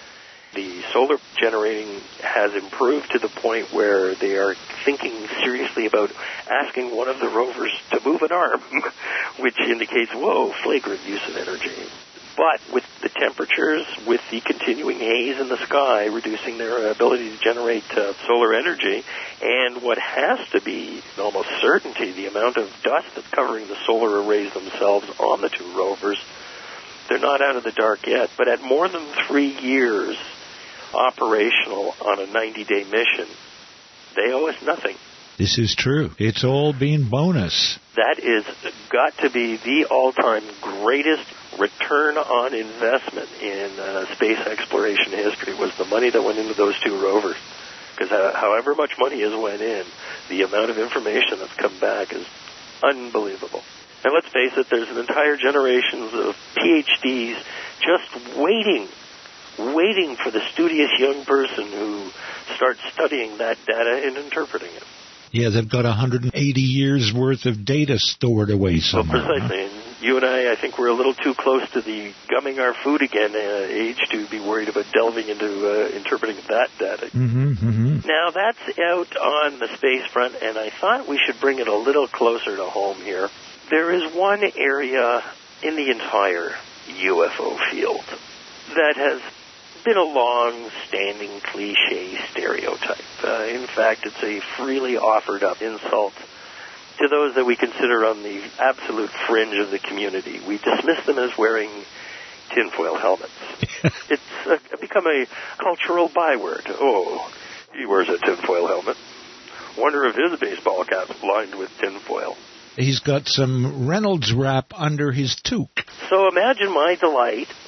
The solar generating has improved to the point where they are thinking seriously about asking one of the rovers to move an arm, which indicates, whoa, flagrant use of energy. But with the temperatures, with the continuing haze in the sky, reducing their ability to generate uh, solar energy, and what has to be almost certainty, the amount of dust that's covering the solar arrays themselves on the two rovers, they're not out of the dark yet. But at more than three years operational on a ninety-day mission, they owe us nothing. This is true. It's all been bonus. That is got to be the all-time greatest return on investment in uh, space exploration history, was the money that went into those two rovers. Because uh, however much money has went in, the amount of information that's come back is unbelievable. And let's face it, there's an entire generation of P H Ds just waiting, waiting for the studious young person who starts studying that data and interpreting it. Yeah, they've got one hundred eighty years' worth of data stored away somewhere. Well, precisely. And you and I, I think we're a little too close to the gumming our food again uh, age to be worried about delving into uh, interpreting that data. Mm-hmm, mm-hmm. Now, that's out on the space front, and I thought we should bring it a little closer to home here. There is one area in the entire U F O field that has been a long-standing cliche stereotype. Uh, in fact, it's a freely offered up insult to those that we consider on the absolute fringe of the community. We dismiss them as wearing tinfoil helmets. It's uh, become a cultural byword. Oh, he wears a tinfoil helmet. Wonder if his baseball cap's lined with tinfoil. He's got some Reynolds wrap under his toque. So imagine my delight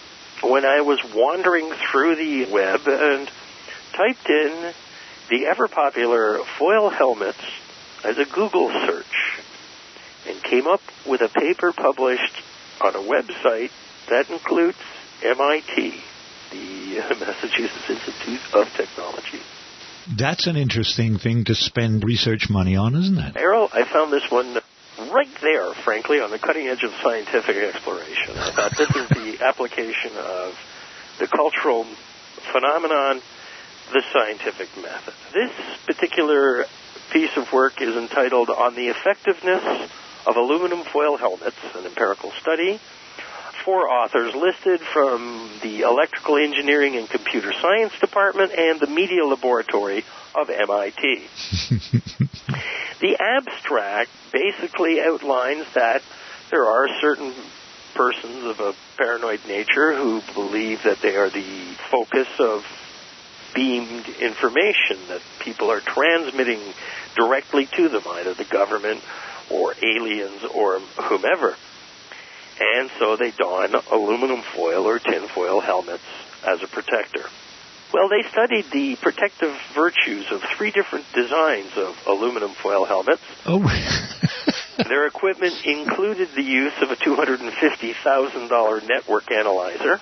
when I was wandering through the web and typed in the ever-popular foil helmets as a Google search and came up with a paper published on a website that includes M I T, the Massachusetts Institute of Technology. That's an interesting thing to spend research money on, isn't it? Errol, I found this one right there, frankly, on the cutting edge of scientific exploration. I thought this is the application of the cultural phenomenon, the scientific method. This particular piece of work is entitled On the Effectiveness of Aluminum Foil Helmets, an Empirical Study. Four authors listed from the Electrical Engineering and Computer Science Department and the Media Laboratory of M I T. The abstract basically outlines that there are certain persons of a paranoid nature who believe that they are the focus of beamed information, that people are transmitting directly to them, either the government or aliens or whomever. And so they don aluminum foil or tin foil helmets as a protector. Well, they studied the protective virtues of three different designs of aluminum foil helmets. Oh. Their equipment included the use of a two hundred fifty thousand dollars network analyzer.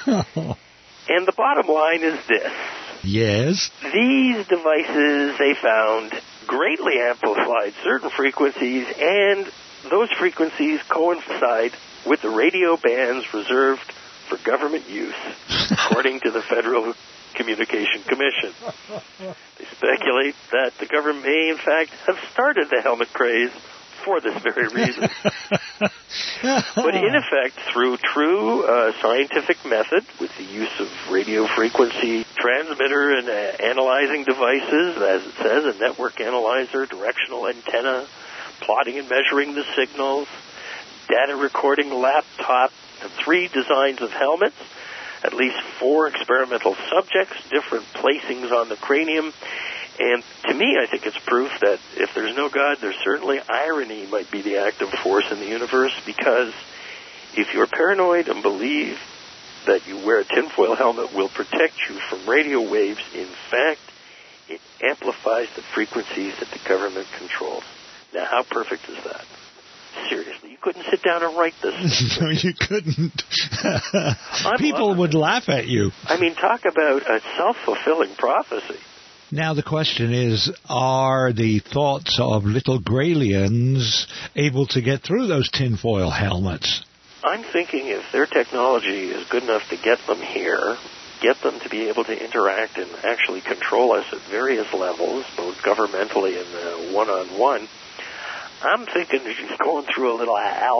And the bottom line is this. Yes? These devices, they found, greatly amplified certain frequencies, and those frequencies coincide with the radio bands reserved for government use, according to the Federal Communication Commission. They speculate that the government may, in fact, have started the helmet craze for this very reason. But in effect, through true uh, scientific method, with the use of radio frequency transmitter and uh, analyzing devices, as it says, a network analyzer, directional antenna, plotting and measuring the signals, data recording laptop, and three designs of helmets, at least four experimental subjects, different placings on the cranium. And to me, I think it's proof that if there's no God, there's certainly irony might be the active force in the universe, because if you're paranoid and believe that you wear a tinfoil helmet will protect you from radio waves, in fact, it amplifies the frequencies that the government controls. Now, how perfect is that? Seriously, you couldn't sit down and write this. No, you couldn't. People would laugh at you. I mean, talk about a self-fulfilling prophecy. Now the question is, are the thoughts of little Graylians able to get through those tinfoil helmets? I'm thinking if their technology is good enough to get them here, get them to be able to interact and actually control us at various levels, both governmentally and uh, one-on-one, I'm thinking she's going through a little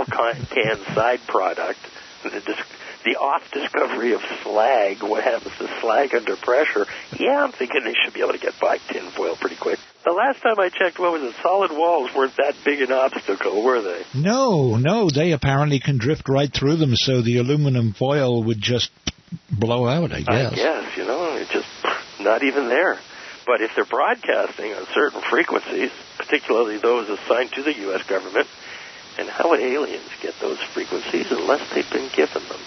Alcan side product, the, dis- the off-discovery of slag, what happens to slag under pressure. Yeah, I'm thinking they should be able to get by tinfoil pretty quick. The last time I checked, what was it, solid walls weren't that big an obstacle, were they? No, no, they apparently can drift right through them, so the aluminum foil would just blow out, I guess. I guess, you know, it's just not even there. But if they're broadcasting on certain frequencies, particularly those assigned to the U S government, and how would aliens get those frequencies unless they've been given them?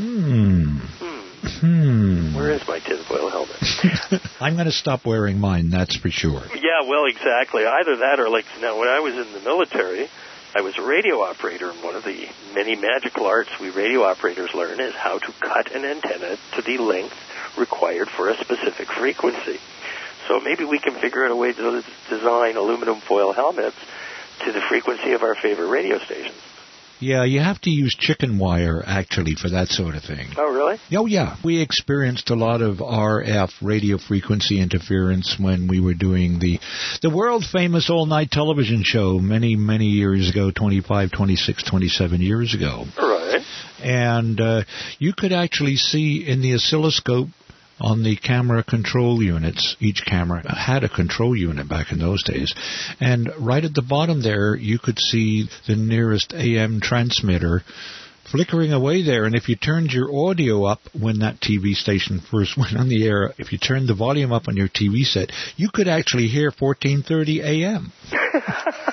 Mm. Hmm. Hmm. Where is my tinfoil helmet? I'm going to stop wearing mine, that's for sure. Yeah, well, exactly. Either that or, like, now, when I was in the military, I was a radio operator, and one of the many magical arts we radio operators learn is how to cut an antenna to the length required for a specific frequency. So maybe we can figure out a way to design aluminum foil helmets to the frequency of our favorite radio stations. Yeah, you have to use chicken wire, actually, for that sort of thing. Oh, really? Oh, yeah. We experienced a lot of R F, radio frequency interference, when we were doing the the world-famous all-night television show many, many years ago, twenty-five, twenty-six, twenty-seven years ago. Right. And uh, you could actually see in the oscilloscope on the camera control units. Each camera had a control unit back in those days. And right at the bottom there, you could see the nearest A M transmitter flickering away there. And if you turned your audio up when that T V station first went on the air, if you turned the volume up on your T V set, you could actually hear fourteen thirty A M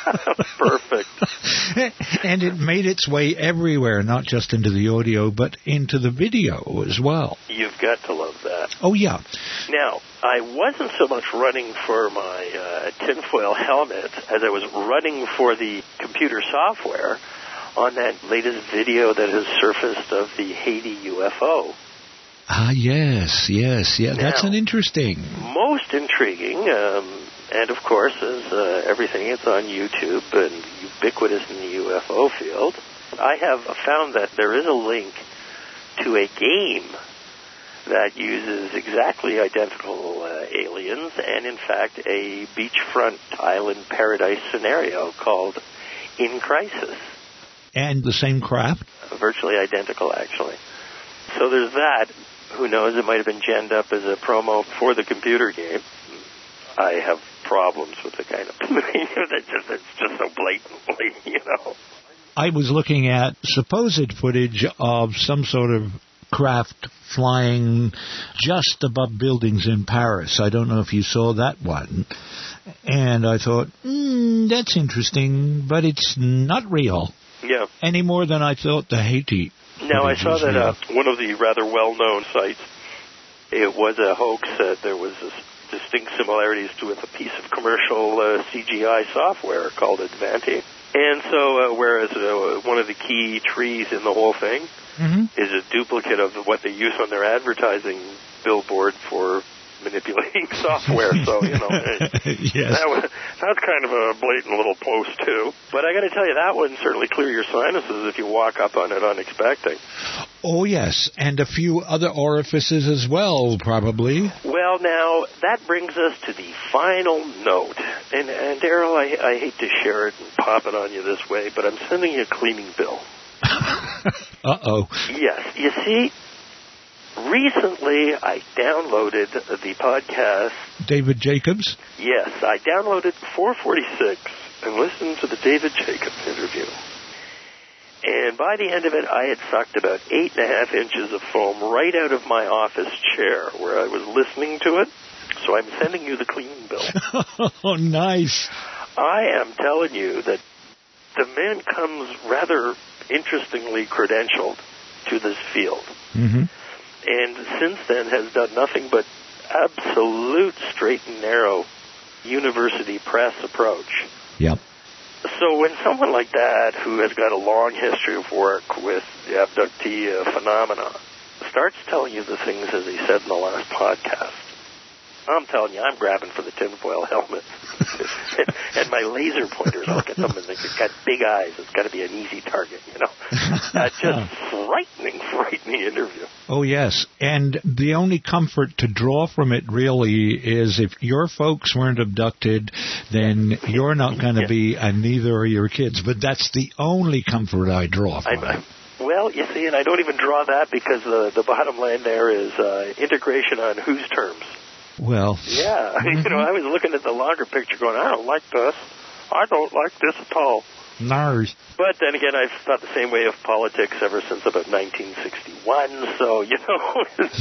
Perfect. And it made its way everywhere, not just into the audio, but into the video as well. You've got to love that. Oh, yeah. Now, I wasn't so much running for my uh, tinfoil helmet as I was running for the computer software on that latest video that has surfaced of the Haiti U F O. Ah, yes, yes, yeah. Now, that's an interesting. Most intriguing, um, and of course, as uh, everything, it's on YouTube and ubiquitous in the U F O field. I have found that there is a link to a game that uses exactly identical uh, aliens and, in fact, a beachfront island paradise scenario called In Crisis. And the same craft? Virtually identical, actually. So there's that. Who knows? It might have been genned up as a promo for the computer game. I have problems with the kind of that just it's just so blatantly, you know. I was looking at supposed footage of some sort of craft flying just above buildings in Paris. I don't know if you saw that one. And I thought, hmm, that's interesting, but it's not real. Yeah. Any more than I thought the Haiti. Now, I saw that uh, one of the rather well-known sites, it was a hoax. Uh, there was a distinct similarities to with a piece of commercial uh, C G I software called Advanti. And so, uh, whereas uh, one of the key trees in the whole thing mm-hmm. is a duplicate of what they use on their advertising billboard for manipulating software, so, you know, yes. that was, that's kind of a blatant little post, too. But I got to tell you, that wouldn't certainly clear your sinuses if you walk up on it unexpected. Oh, yes, and a few other orifices as well, probably. Well, now, that brings us to the final note. And, and Daryl, I, I hate to share it and pop it on you this way, but I'm sending you a cleaning bill. Uh-oh. Yes, you see, recently, I downloaded the podcast. David Jacobs? Yes, I downloaded four forty-six and listened to the David Jacobs interview. And by the end of it, I had sucked about eight and a half inches of foam right out of my office chair where I was listening to it. So I'm sending you the cleaning bill. Oh, nice. I am telling you that the man comes rather interestingly credentialed to this field. Mm-hmm. And since then has done nothing but absolute straight and narrow university press approach. Yep. So when someone like that, who has got a long history of work with the abductee uh, phenomena, starts telling you the things as he said in the last podcast, I'm telling you, I'm grabbing for the tinfoil helmet. and, and my laser pointers, I'll get something that's got big eyes. It's got to be an easy target, you know. Uh, just frightening, frightening interview. Oh, yes. And the only comfort to draw from it, really, is if your folks weren't abducted, then you're not going to yeah. be, and neither are your kids. But that's the only comfort I draw from I, it. I, well, you see, and I don't even draw that because the, the bottom line there is uh, integration on whose terms? Well, yeah, mm-hmm. you know, I was looking at the longer picture going, I don't like this. I don't like this at all. No. But then again, I've thought the same way of politics ever since about nineteen sixty-one, so, you know,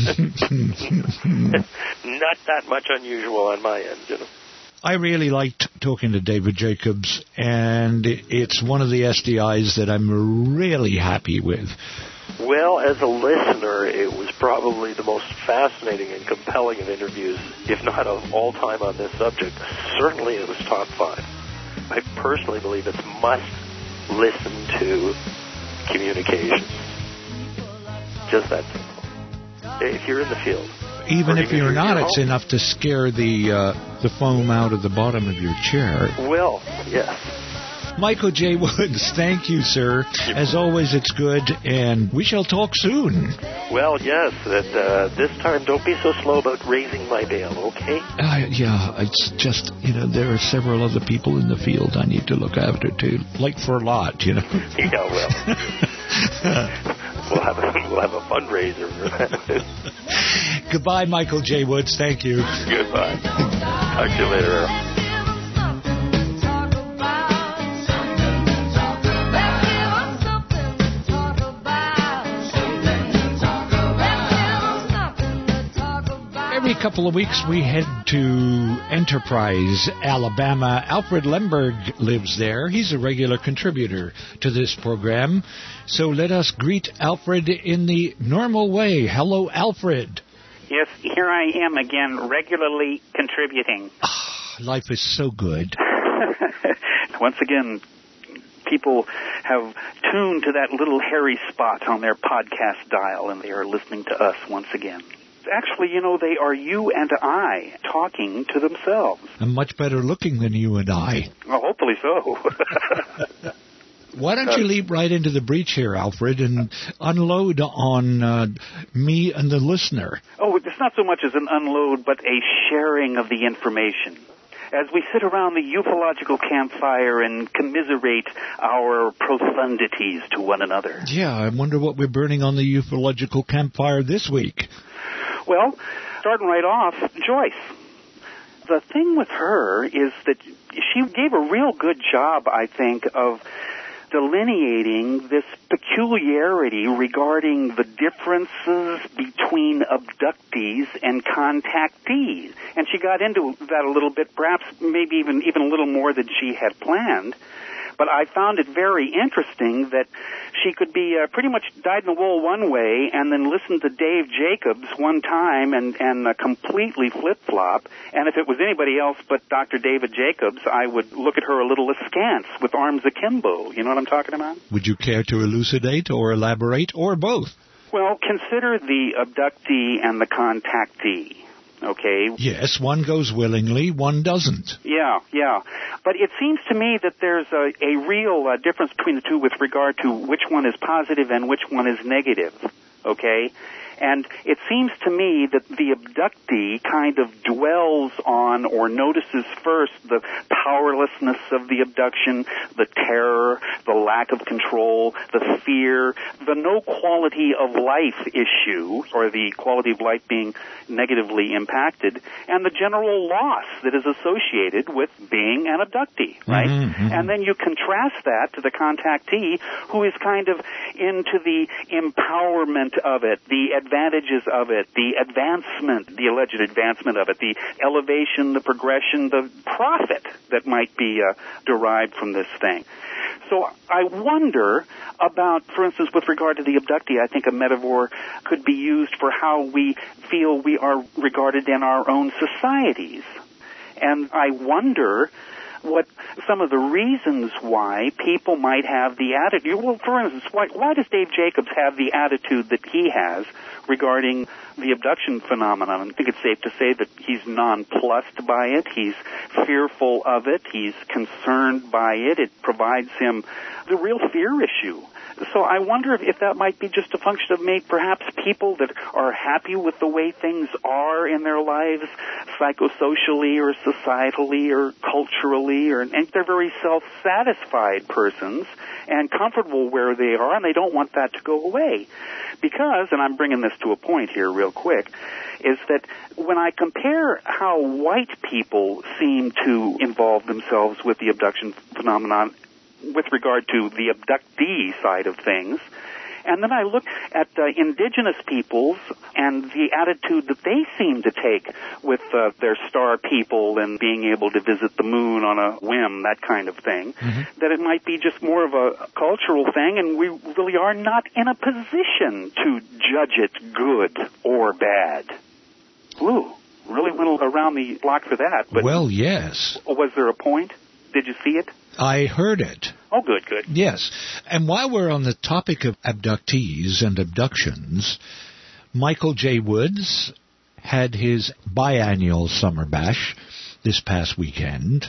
not that much unusual on my end, you know. I really liked talking to David Jacobs, and it's one of the S D Is that I'm really happy with. Well, as a listener, it was probably the most fascinating and compelling of interviews, if not of all time on this subject. Certainly it was top five. I personally believe it's must listen to communications. Just that simple. If you're in the field. Even if you're not, home, it's enough to scare the uh, the foam out of the bottom of your chair. Well, yes. Michael J. Woods, thank you, sir. As always, it's good, and we shall talk soon. Well, yes, that uh, this time don't be so slow about raising my bail, okay? Uh, yeah, it's just, you know, there are several other people in the field I need to look after, too. Like for a lot, you know. Yeah, well. we'll, have a, we'll have a fundraiser for that. Goodbye, Michael J. Woods. Thank you. Goodbye. Talk to you later, Earl. Every couple of weeks we head to Enterprise, Alabama. Alfred Lemberg lives there. He's a regular contributor to this program. So let us greet Alfred in the normal way. Hello, Alfred. Yes, here I am again, regularly contributing. Life is so good. Once again, people have tuned to that little hairy spot on their podcast dial, and they are listening to us once again. Actually, you know, they are you and I talking to themselves. And much better looking than you and I. Well, hopefully so. Why don't you leap right into the breach here, Alfred, and unload on uh, me and the listener? Oh, it's not so much as an unload, but a sharing of the information. As we sit around the ufological campfire and commiserate our profundities to one another. Yeah, I wonder what we're burning on the ufological campfire this week. Well, starting right off, Joyce. The thing with her is that she gave a real good job, I think, of delineating this peculiarity regarding the differences between abductees and contactees. And she got into that a little bit, perhaps maybe even, even a little more than she had planned. But I found it very interesting that she could be uh, pretty much dyed-in-the-wool one way and then listen to Dave Jacobs one time and, and uh, completely flip-flop. And if it was anybody else but Doctor David Jacobs, I would look at her a little askance with arms akimbo. You know what I'm talking about? Would you care to elucidate or elaborate or both? Well, consider the abductee and the contactee. Okay. Yes, one goes willingly, one doesn't. Yeah, yeah. But it seems to me that there's a, a real uh, difference between the two with regard to which one is positive and which one is negative. Okay? And it seems to me that the abductee kind of dwells on or notices first the powerlessness of the abduction, the terror, the lack of control, the fear, the no quality of life issue, or the quality of life being negatively impacted, and the general loss that is associated with being an abductee, right? Mm-hmm. And then you contrast that to the contactee, who is kind of into the empowerment of it, the advantages of it, the advancement, the alleged advancement of it, the elevation, the progression, the profit that might be uh, derived from this thing. So I wonder about, for instance, with regard to the abductee, I think a metaphor could be used for how we feel we are regarded in our own societies. And I wonder what some of the reasons why people might have the attitude. Well, for instance, why, why does Dave Jacobs have the attitude that he has regarding the abduction phenomenon? I think it's safe to say that he's nonplussed by it. He's fearful of it. He's concerned by it. It provides him the real fear issue. So I wonder if, if that might be just a function of maybe perhaps people that are happy with the way things are in their lives, psychosocially or societally or culturally, or, and they're very self-satisfied persons and comfortable where they are, and they don't want that to go away. Because, and I'm bringing this to a point here real quick, is that when I compare how white people seem to involve themselves with the abduction phenomenon with regard to the abductee side of things, and then I look at uh, indigenous peoples and the attitude that they seem to take with uh, their star people and being able to visit the moon on a whim, that kind of thing, mm-hmm. that it might be just more of a cultural thing, and we really are not in a position to judge it good or bad. Ooh, really went around the block for that. But well, yes. Was there a point? Did you see it? I heard it. Oh, good, good. Yes. And while we're on the topic of abductees and abductions, Michael J. Woods had his biannual summer bash this past weekend.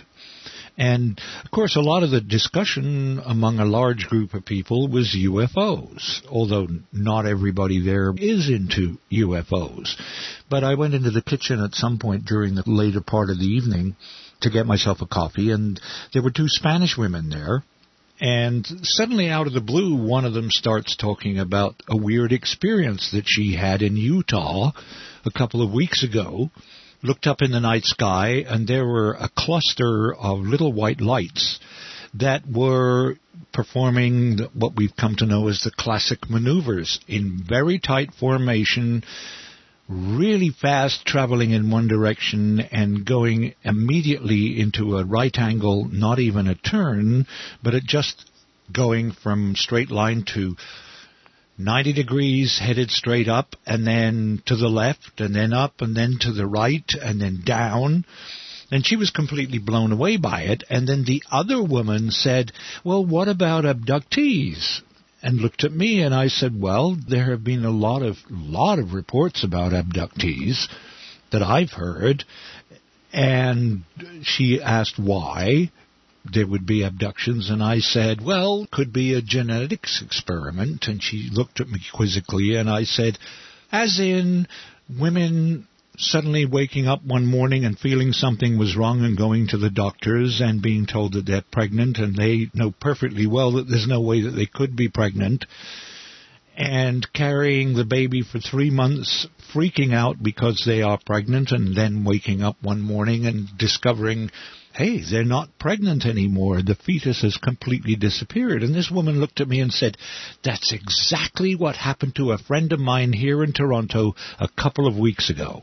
And, of course, a lot of the discussion among a large group of people was U F Os, although not everybody there is into U F Os. But I went into the kitchen at some point during the later part of the evening to get myself a coffee, and there were two Spanish women there. And suddenly, out of the blue, one of them starts talking about a weird experience that she had in Utah a couple of weeks ago. Looked up in the night sky, and there were a cluster of little white lights that were performing what we've come to know as the classic maneuvers in very tight formation, really fast traveling in one direction and going immediately into a right angle, not even a turn, but it just going from straight line to ninety degrees, headed straight up, and then to the left, and then up, and then to the right, and then down. And she was completely blown away by it. And then the other woman said, well, what about abductees? And looked at me, and I said, well, there have been a lot of lot of reports about abductees that I've heard. And she asked why there would be abductions, and I said, well, could be a genetics experiment. And she looked at me quizzically, and I said, as in women suddenly waking up one morning and feeling something was wrong and going to the doctors and being told that they're pregnant, and they know perfectly well that there's no way that they could be pregnant, and carrying the baby for three months, freaking out because they are pregnant, and then waking up one morning and discovering, hey, they're not pregnant anymore. The fetus has completely disappeared. And this woman looked at me and said, that's exactly what happened to a friend of mine here in Toronto a couple of weeks ago.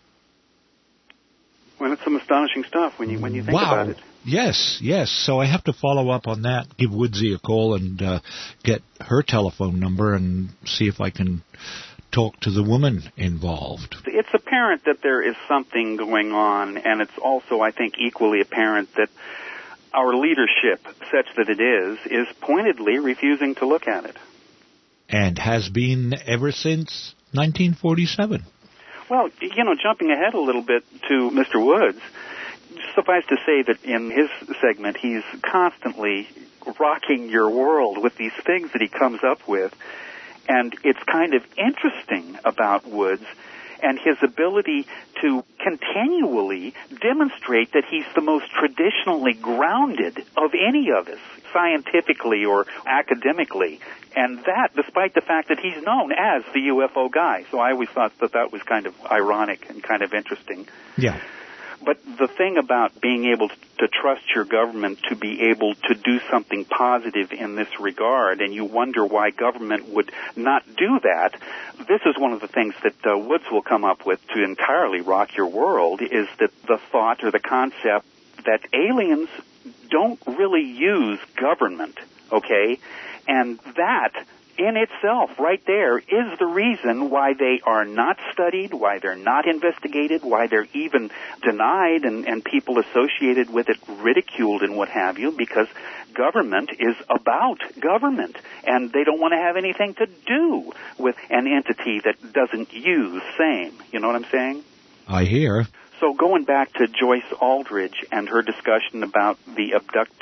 Well, it's some astonishing stuff when you when you think wow. about it. Yes, yes. So I have to follow up on that, give Woodsy a call and uh, get her telephone number and see if I can talk to the woman involved. It's apparent that there is something going on, and it's also, I think, equally apparent that our leadership, such that it is, is pointedly refusing to look at it. And has been ever since nineteen forty-seven. Well, you know, jumping ahead a little bit to Mister Woods, suffice to say that in his segment, he's constantly rocking your world with these things that he comes up with. And it's kind of interesting about Woods and his ability to continually demonstrate that he's the most traditionally grounded of any of us, scientifically or academically, and that despite the fact that he's known as the U F O guy. So I always thought that that was kind of ironic and kind of interesting. Yeah. But the thing about being able to trust your government to be able to do something positive in this regard, and you wonder why government would not do that, this is one of the things that uh, Woods will come up with to entirely rock your world, is that the thought or the concept that aliens don't really use government, okay? And that in itself, right there, is the reason why they are not studied, why they're not investigated, why they're even denied and, and people associated with it ridiculed and what have you, because government is about government, and they don't want to have anything to do with an entity that doesn't use same. You know what I'm saying? I hear. So going back to Joyce Aldridge and her discussion about the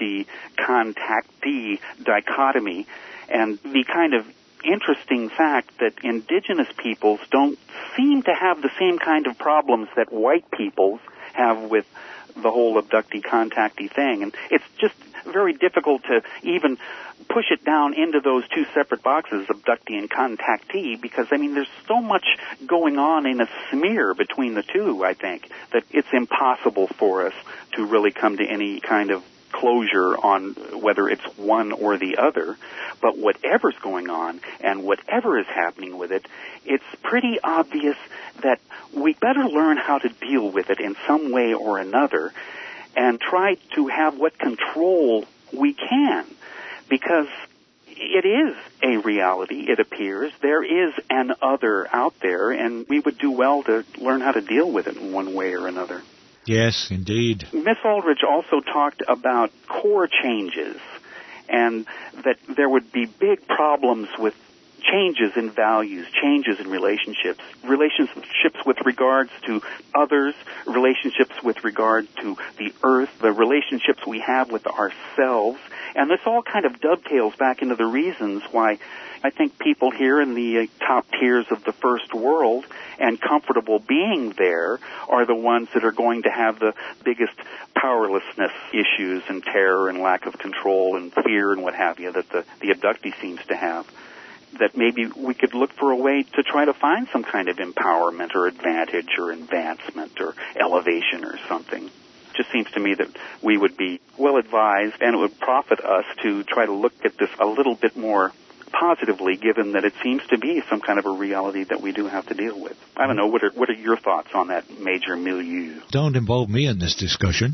abductee-contactee dichotomy, and the kind of interesting fact that indigenous peoples don't seem to have the same kind of problems that white peoples have with the whole abductee-contactee thing. And it's just very difficult to even push it down into those two separate boxes, abductee and contactee, because, I mean, there's so much going on in a smear between the two, I think, that it's impossible for us to really come to any kind of closure on whether it's one or the other. But whatever's going on and whatever is happening with it, it's pretty obvious that we better learn how to deal with it in some way or another and try to have what control we can, because it is a reality, it appears. There is an other out there, and we would do well to learn how to deal with it in one way or another. Yes, indeed. Miss Aldridge also talked about core changes, and that there would be big problems with changes in values, changes in relationships, relationships with regards to others, relationships with regard to the earth, the relationships we have with ourselves. And this all kind of dovetails back into the reasons why I think people here in the uh, top tiers of the first world and comfortable being there are the ones that are going to have the biggest powerlessness issues and terror and lack of control and fear and what have you that the, the abductee seems to have. That maybe we could look for a way to try to find some kind of empowerment or advantage or advancement or elevation or something. It just seems to me that we would be well advised, and it would profit us to try to look at this a little bit more positively, given that it seems to be some kind of a reality that we do have to deal with. I don't know, what are, what are your thoughts on that major milieu? Don't involve me in this discussion.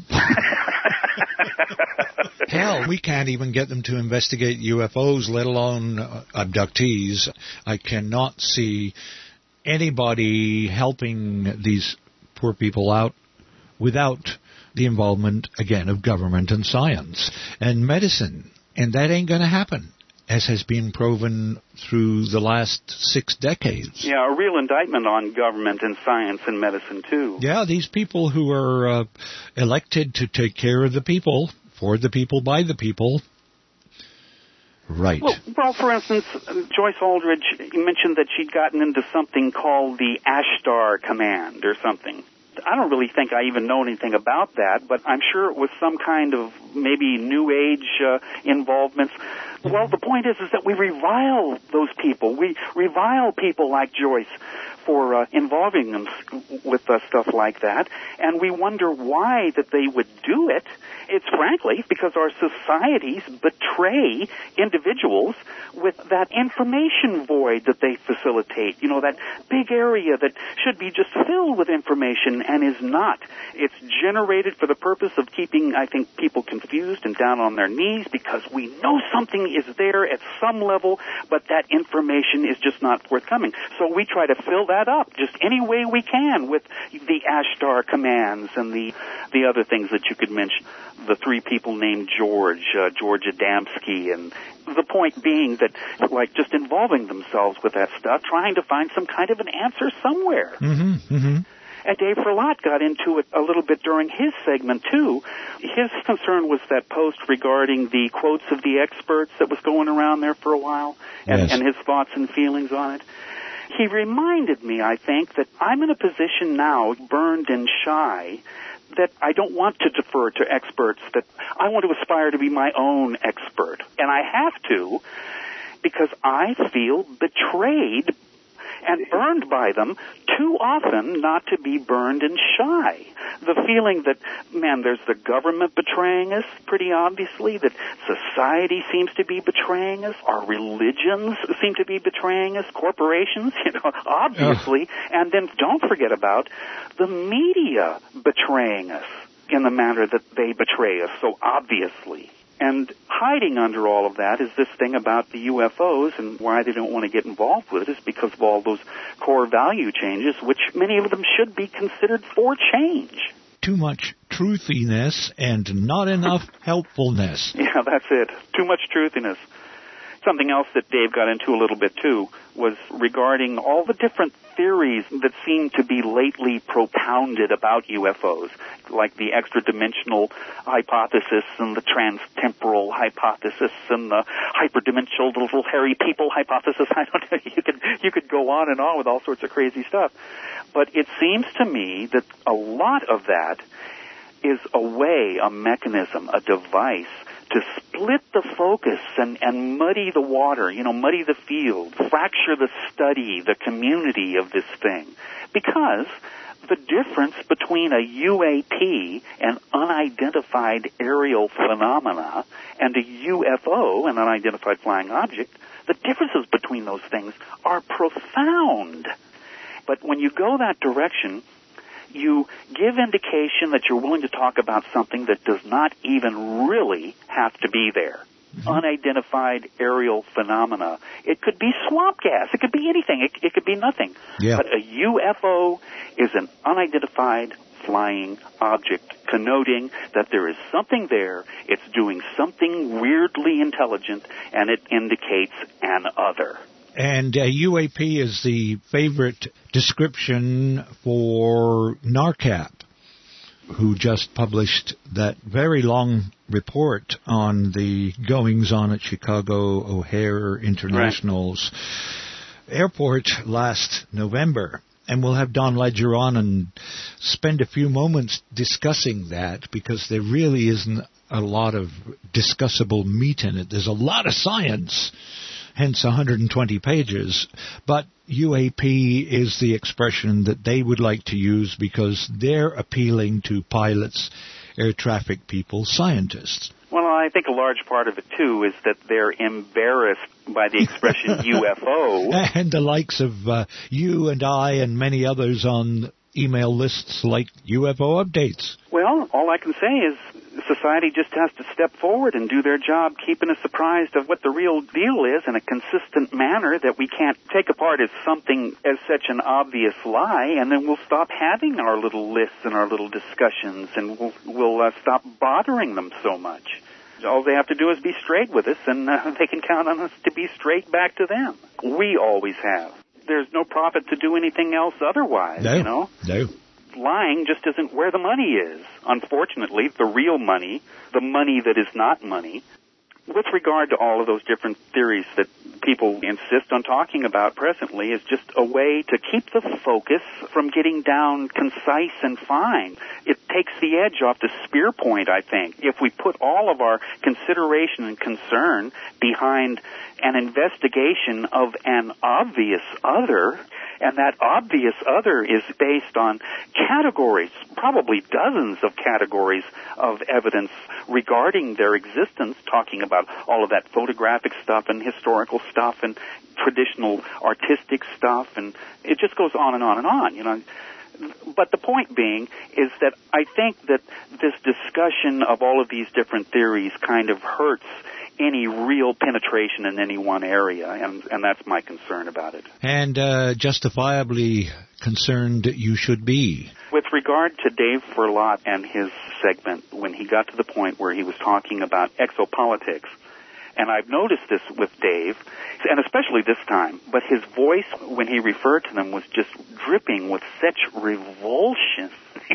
Hell, we can't even get them to investigate U F Os, let alone uh, abductees. I cannot see anybody helping these poor people out without the involvement, again, of government and science and medicine. And that ain't going to happen, as has been proven through the last six decades. Yeah, a real indictment on government and science and medicine, too. Yeah, these people who are uh, elected to take care of the people, for the people, by the people. Right. Well, well, for instance, Joyce Aldridge mentioned that she'd gotten into something called the Ashtar Command or something. I don't really think I even know anything about that, but I'm sure it was some kind of maybe New Age uh, involvements. Well, the point is, is that we revile those people. We revile people like Joyce for uh, involving them with uh, stuff like that, and we wonder why that they would do it. It's frankly because our societies betray individuals with that information void that they facilitate. You know, that big area that should be just filled with information and is not. It's generated for the purpose of keeping, I think, people confused and down on their knees because we know something is there at some level, but that information is just not forthcoming. So we try to fill that up just any way we can with the Ashtar commands and the the other things that you could mention. The three people named George, uh, George Adamski, and the point being that, like, just involving themselves with that stuff, trying to find some kind of an answer somewhere. Mm-hmm, mm-hmm. And Dave Ferlat got into it a little bit during his segment, too. His concern was that post regarding the quotes of the experts that was going around there for a while, and, yes. and his thoughts and feelings on it. He reminded me, I think, that I'm in a position now, burned and shy, that I don't want to defer to experts, that I want to aspire to be my own expert. And I have to, because I feel betrayed and burned by them too often not to be burned and shy. The feeling that, man, there's the government betraying us pretty obviously, that society seems to be betraying us, our religions seem to be betraying us, corporations, you know, obviously, Ugh. And then don't forget about the media betraying us in the manner that they betray us so obviously. And hiding under all of that is this thing about the U F Os, and why they don't want to get involved with it is because of all those core value changes, which many of them should be considered for change. Too much truthiness and not enough helpfulness. Yeah, that's it. Too much truthiness. Something else that Dave got into a little bit, too, was regarding all the different theories that seem to be lately propounded about U F Os, like the extra-dimensional hypothesis and the trans-temporal hypothesis and the hyperdimensional little hairy people hypothesis. I don't know. You could, you could go on and on with all sorts of crazy stuff. But it seems to me that a lot of that is a way, a mechanism, a device to split the focus and, and muddy the water, you know, muddy the field, fracture the study, the community of this thing. Because the difference between a U A P, an unidentified aerial phenomena, and a U F O, an unidentified flying object, the differences between those things are profound. But when you go that direction, you give indication that you're willing to talk about something that does not even really have to be there. Mm-hmm. Unidentified aerial phenomena. It could be swamp gas. It could be anything. It, it could be nothing. Yeah. But a U F O is an unidentified flying object, connoting that there is something there, it's doing something weirdly intelligent, and it indicates an other. And uh, U A P is the favorite description for NARCAP, who just published that very long report on the goings-on at Chicago O'Hare International's right. airport last November. And we'll have Don Ledger on and spend a few moments discussing that, because there really isn't a lot of discussable meat in it. There's a lot of science, hence one hundred twenty pages. But U A P is the expression that they would like to use because they're appealing to pilots, air traffic people, scientists. Well, I I think a large part of it, too, is that they're embarrassed by the expression U F O. And the likes of uh, you and I and many others on email lists like U F O updates. Well, all I can say is society just has to step forward and do their job, keeping us apprised of what the real deal is in a consistent manner that we can't take apart as something, as such an obvious lie, and then we'll stop having our little lists and our little discussions, and we'll, we'll uh, stop bothering them so much. All they have to do is be straight with us, and uh, they can count on us to be straight back to them. We always have. There's no profit to do anything else otherwise, no, you know? No. Lying just isn't where the money is. Unfortunately, the real money, the money that is not money, with regard to all of those different theories that people insist on talking about presently, is just a way to keep the focus from getting down concise and fine. It takes the edge off the spear point, I think. If we put all of our consideration and concern behind an investigation of an obvious other, and that obvious other is based on categories, probably dozens of categories of evidence regarding their existence, talking about all of that photographic stuff and historical stuff and traditional artistic stuff, and it just goes on and on and on, you know. But the point being is that I think that this discussion of all of these different theories kind of hurts any real penetration in any one area, and, and that's my concern about it. And uh, justifiably concerned you should be. With regard to Dave Furlot and his segment, when he got to the point where he was talking about exopolitics, and I've noticed this with Dave, and especially this time, but his voice, when he referred to them, was just dripping with such revulsion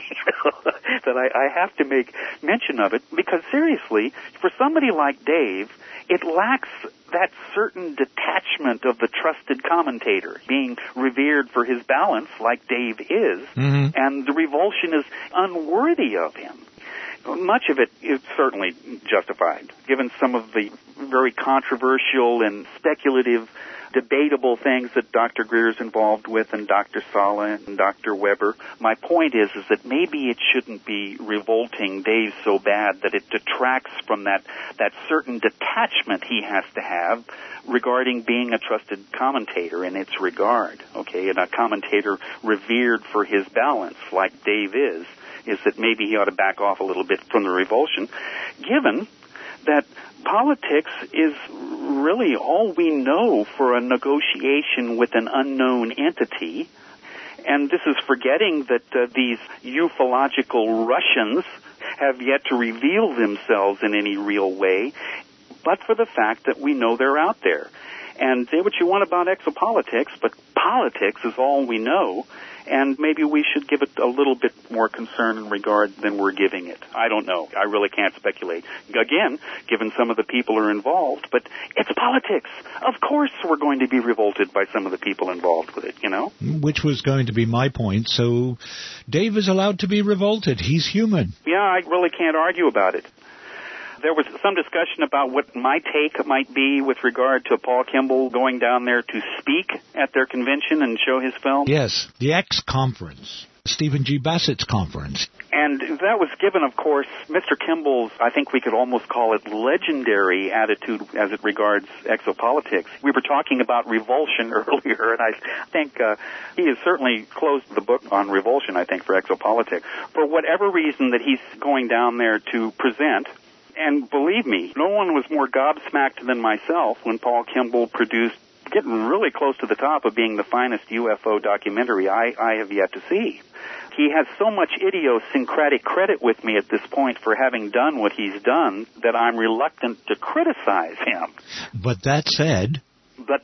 that I, I have to make mention of it, because seriously, for somebody like Dave, it lacks that certain detachment of the trusted commentator, being revered for his balance like Dave is, mm-hmm. and the revulsion is unworthy of him. Much of it is certainly justified, given some of the very controversial and speculative, debatable things that Doctor Greer is involved with, and Doctor Sala and Doctor Weber. My point is, is that maybe it shouldn't be revolting Dave so bad that it detracts from that, that certain detachment he has to have regarding being a trusted commentator in its regard, okay, and a commentator revered for his balance like Dave is. Is that maybe he ought to back off a little bit from the revulsion, given that politics is really all we know for a negotiation with an unknown entity. And this is forgetting that uh, these ufological Russians have yet to reveal themselves in any real way, but for the fact that we know they're out there. And say what you want about exopolitics, but politics is all we know. And maybe we should give it a little bit more concern and regard than we're giving it. I don't know. I really can't speculate. Again, given some of the people are involved, but it's politics. Of course we're going to be revolted by some of the people involved with it, you know? Which was going to be my point. So Dave is allowed to be revolted. He's human. Yeah, I really can't argue about it. There was some discussion about what my take might be with regard to Paul Kimball going down there to speak at their convention and show his film. Yes, the X conference, Stephen G. Bassett's conference. And that was given, of course, Mister Kimball's, I think we could almost call it legendary attitude as it regards exopolitics. We were talking about revulsion earlier, and I think uh, he has certainly closed the book on revulsion, I think, for exopolitics. For whatever reason that he's going down there to present. And believe me, no one was more gobsmacked than myself when Paul Kimball produced, getting really close to the top of being the finest U F O documentary I, I have yet to see. He has so much idiosyncratic credit with me at this point for having done what he's done that I'm reluctant to criticize him. But that said... But,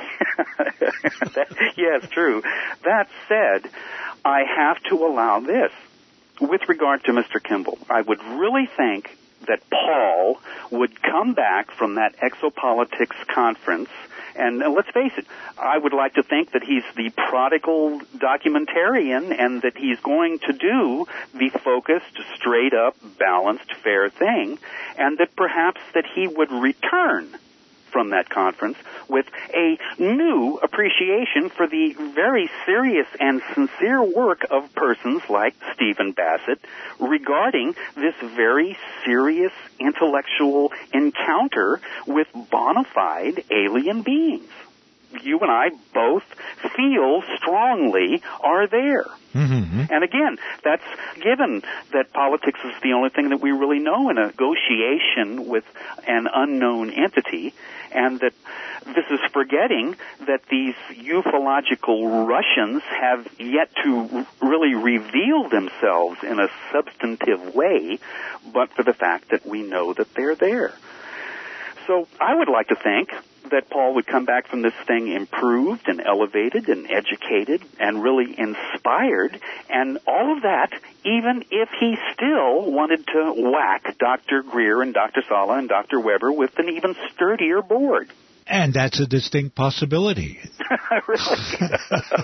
that, yes, true. That said, I have to allow this. With regard to Mister Kimball, I would really think that Paul would come back from that exopolitics conference, and uh, let's face it, I would like to think that he's the prodigal documentarian and that he's going to do the focused, straight-up, balanced, fair thing, and that perhaps that he would return from that conference with a new appreciation for the very serious and sincere work of persons like Stephen Bassett regarding this very serious intellectual encounter with bona fide alien beings. You and I both feel strongly are there. Mm-hmm. And again, that's given that politics is the only thing that we really know in a negotiation with an unknown entity, and that this is forgetting that these ufological Russians have yet to really reveal themselves in a substantive way, but for the fact that we know that they're there. So I would like to think that Paul would come back from this thing improved and elevated and educated and really inspired, and all of that even if he still wanted to whack Doctor Greer and Doctor Sala and Doctor Weber with an even sturdier board. And that's a distinct possibility. Really?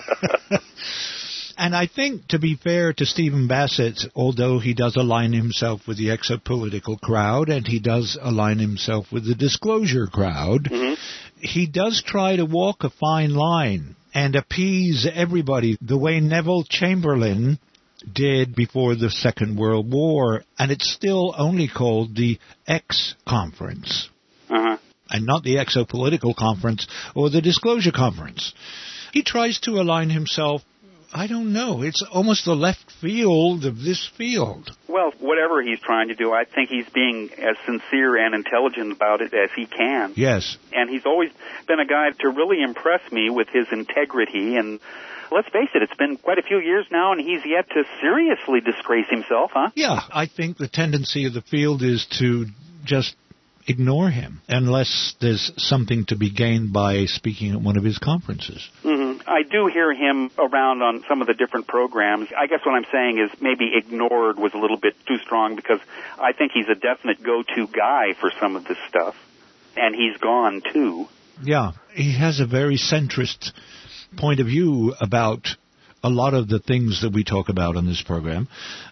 And I think, to be fair to Stephen Bassett, although he does align himself with the exopolitical crowd and he does align himself with the disclosure crowd, mm-hmm. he does try to walk a fine line and appease everybody the way Neville Chamberlain did before the Second World War. And it's still only called the X Conference. Uh-huh. And not the Exopolitical Conference or the Disclosure Conference. He tries to align himself, I don't know, it's almost the left field of this field. Well, whatever he's trying to do, I think he's being as sincere and intelligent about it as he can. Yes. And he's always been a guy to really impress me with his integrity. And let's face it, it's been quite a few years now, and he's yet to seriously disgrace himself, huh? Yeah, I think the tendency of the field is to just ignore him, unless there's something to be gained by speaking at one of his conferences. Mm-hmm. I do hear him around on some of the different programs. I guess what I'm saying is maybe ignored was a little bit too strong, because I think he's a definite go-to guy for some of this stuff. And he's gone, too. Yeah, he has a very centrist point of view about a lot of the things that we talk about on this program.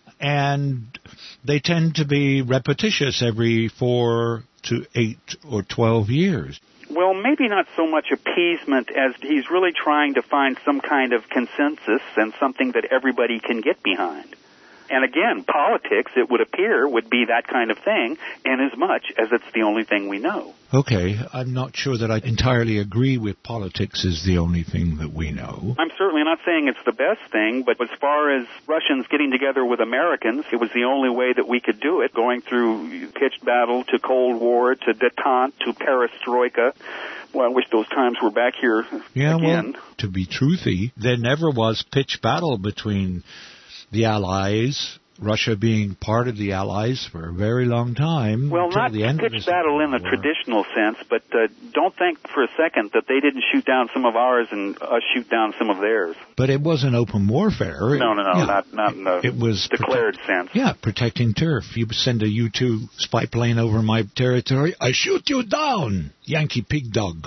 And they tend to be repetitious every four to eight or twelve years. Well, maybe not so much appeasement as he's really trying to find some kind of consensus and something that everybody can get behind. And again, politics, it would appear, would be that kind of thing, inasmuch as it's the only thing we know. Okay, I'm not sure that I entirely agree with politics is the only thing that we know. I'm certainly not saying it's the best thing, but as far as Russians getting together with Americans, it was the only way that we could do it, going through pitched battle to Cold War to détente to perestroika. Well, I wish those times were back here yeah, again. Well, to be truthy, there never was pitched battle between the Allies, Russia being part of the Allies for a very long time. Well, not the end pitched battle in the traditional sense, but uh, don't think for a second that they didn't shoot down some of ours and us shoot down some of theirs. But it wasn't open warfare. No, no, no, yeah, not, not in the it was declared protect, sense. Yeah, protecting turf. You send a U two spy plane over my territory, I shoot you down, Yankee pig dog.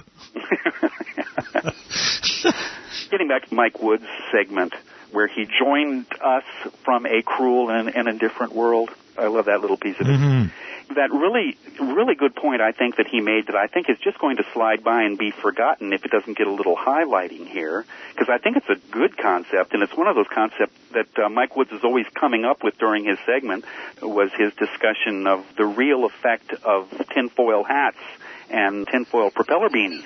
Getting back to Mike Wood's segment, where he joined us from a cruel and, and a different world. I love that little piece of it. Mm-hmm. That really, really good point, I think, that he made that I think is just going to slide by and be forgotten if it doesn't get a little highlighting here, because I think it's a good concept, and it's one of those concepts that uh, Mike Woods is always coming up with during his segment, was his discussion of the real effect of tinfoil hats and tinfoil propeller beanies.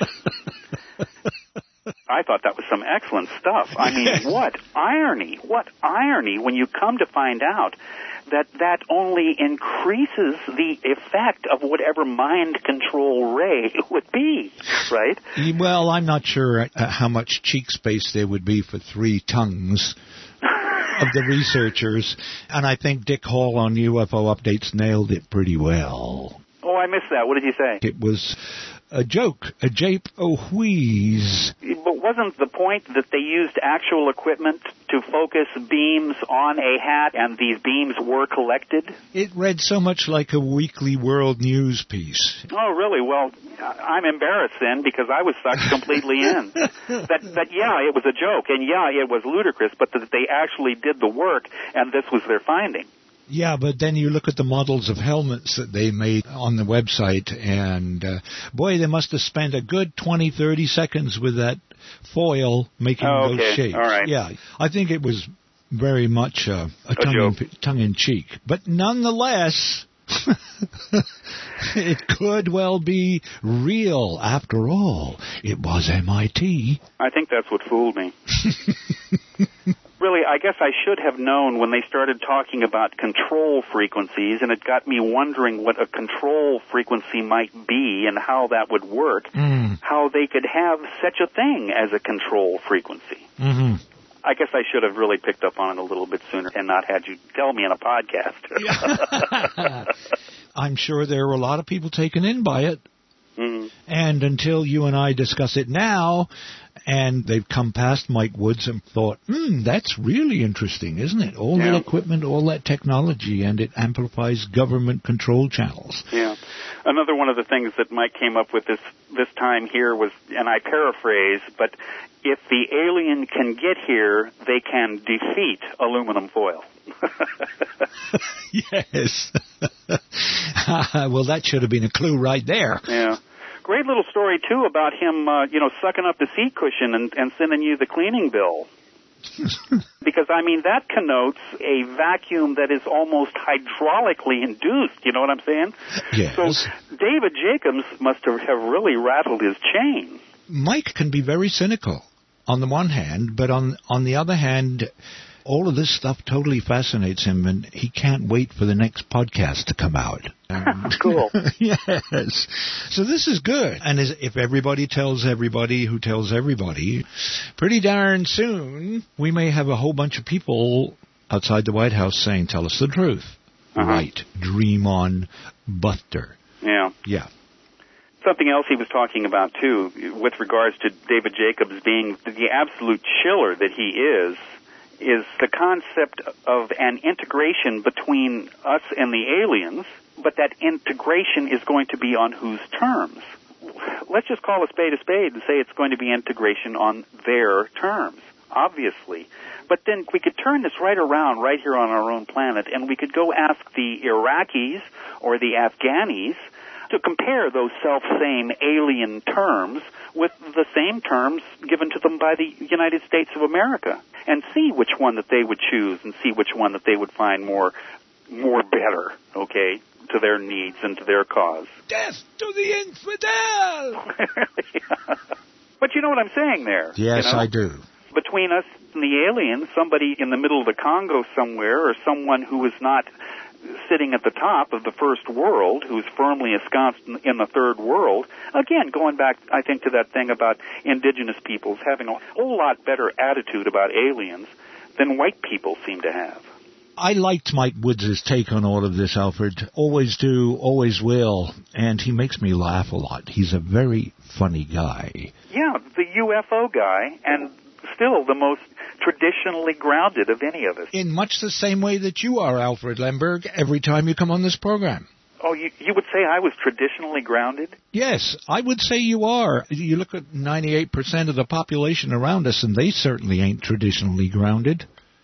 I thought that was some excellent stuff. I mean, what irony, what irony when you come to find out that that only increases the effect of whatever mind control ray would be, right? Well, I'm not sure uh, how much cheek space there would be for three tongues of the researchers, and I think Dick Hall on U F O Updates nailed it pretty well. Oh, I missed that. What did you say? It was a joke, a jape, a wheeze. But wasn't the point that they used actual equipment to focus beams on a hat, and these beams were collected? It read so much like a Weekly World News piece. Oh, really? Well, I'm embarrassed then, because I was sucked completely in. That, that, yeah, it was a joke, and yeah, it was ludicrous, but that they actually did the work, and this was their finding. Yeah, but then you look at the models of helmets that they made on the website, and uh, boy, they must have spent a good twenty, thirty seconds with that foil making oh, those okay. shapes. All right. Yeah, I think it was very much uh, a, a tongue, joke. in, tongue in cheek. But nonetheless, it could well be real after all. It was M I T. I think that's what fooled me. Really, I guess I should have known when they started talking about control frequencies, and it got me wondering what a control frequency might be and how that would work, mm. how they could have such a thing as a control frequency. Mm-hmm. I guess I should have really picked up on it a little bit sooner and not had you tell me in a podcast. I'm sure there were a lot of people taken in by it. Mm-hmm. And until you and I discuss it now, and they've come past Mike Woods and thought, hmm, that's really interesting, isn't it? All yeah. that equipment, all that technology, and it amplifies government control channels. Yeah. Another one of the things that Mike came up with this this time here was, and I paraphrase, but if the alien can get here, they can defeat aluminum foil. Yes. Well, that should have been a clue right there. Yeah. Great little story, too, about him, uh, you know, sucking up the seat cushion and, and sending you the cleaning bill. Because, I mean, that connotes a vacuum that is almost hydraulically induced, you know what I'm saying? Yes. So David Jacobs must have, have really rattled his chain. Mike can be very cynical on the one hand, but on on the other hand, all of this stuff totally fascinates him, and he can't wait for the next podcast to come out. Um, cool. Yes. So this is good. And as, if everybody tells everybody who tells everybody, pretty darn soon we may have a whole bunch of people outside the White House saying, tell us the truth. Uh-huh. Right. Dream on, Buster. Yeah. Yeah. Something else he was talking about, too, with regards to David Jacobs being the absolute chiller that he is, is the concept of an integration between us and the aliens, but that integration is going to be on whose terms? Let's just call a spade a spade and say it's going to be integration on their terms, obviously. But then we could turn this right around right here on our own planet, and we could go ask the Iraqis or the Afghanis to compare those self-same alien terms with the same terms given to them by the United States of America, and see which one that they would choose and see which one that they would find more more better, okay, to their needs and to their cause. Death to the infidel! Yeah. But you know what I'm saying there? Yes, you know? I do. Between us and the aliens, somebody in the middle of the Congo somewhere, or someone who is not sitting at the top of the first world, who's firmly ensconced in the third world, again, going back, I think, to that thing about indigenous peoples having a whole lot better attitude about aliens than white people seem to have. I liked Mike Woods' take on all of this, Alfred. Always do, always will, and he makes me laugh a lot. He's a very funny guy. Yeah, the U F O guy, and still the most traditionally grounded of any of us. In much the same way that you are, Alfred Lemberg, every time you come on this program. Oh, you, you would say I was traditionally grounded? Yes, I would say you are. You look at ninety-eight percent of the population around us, and they certainly ain't traditionally grounded.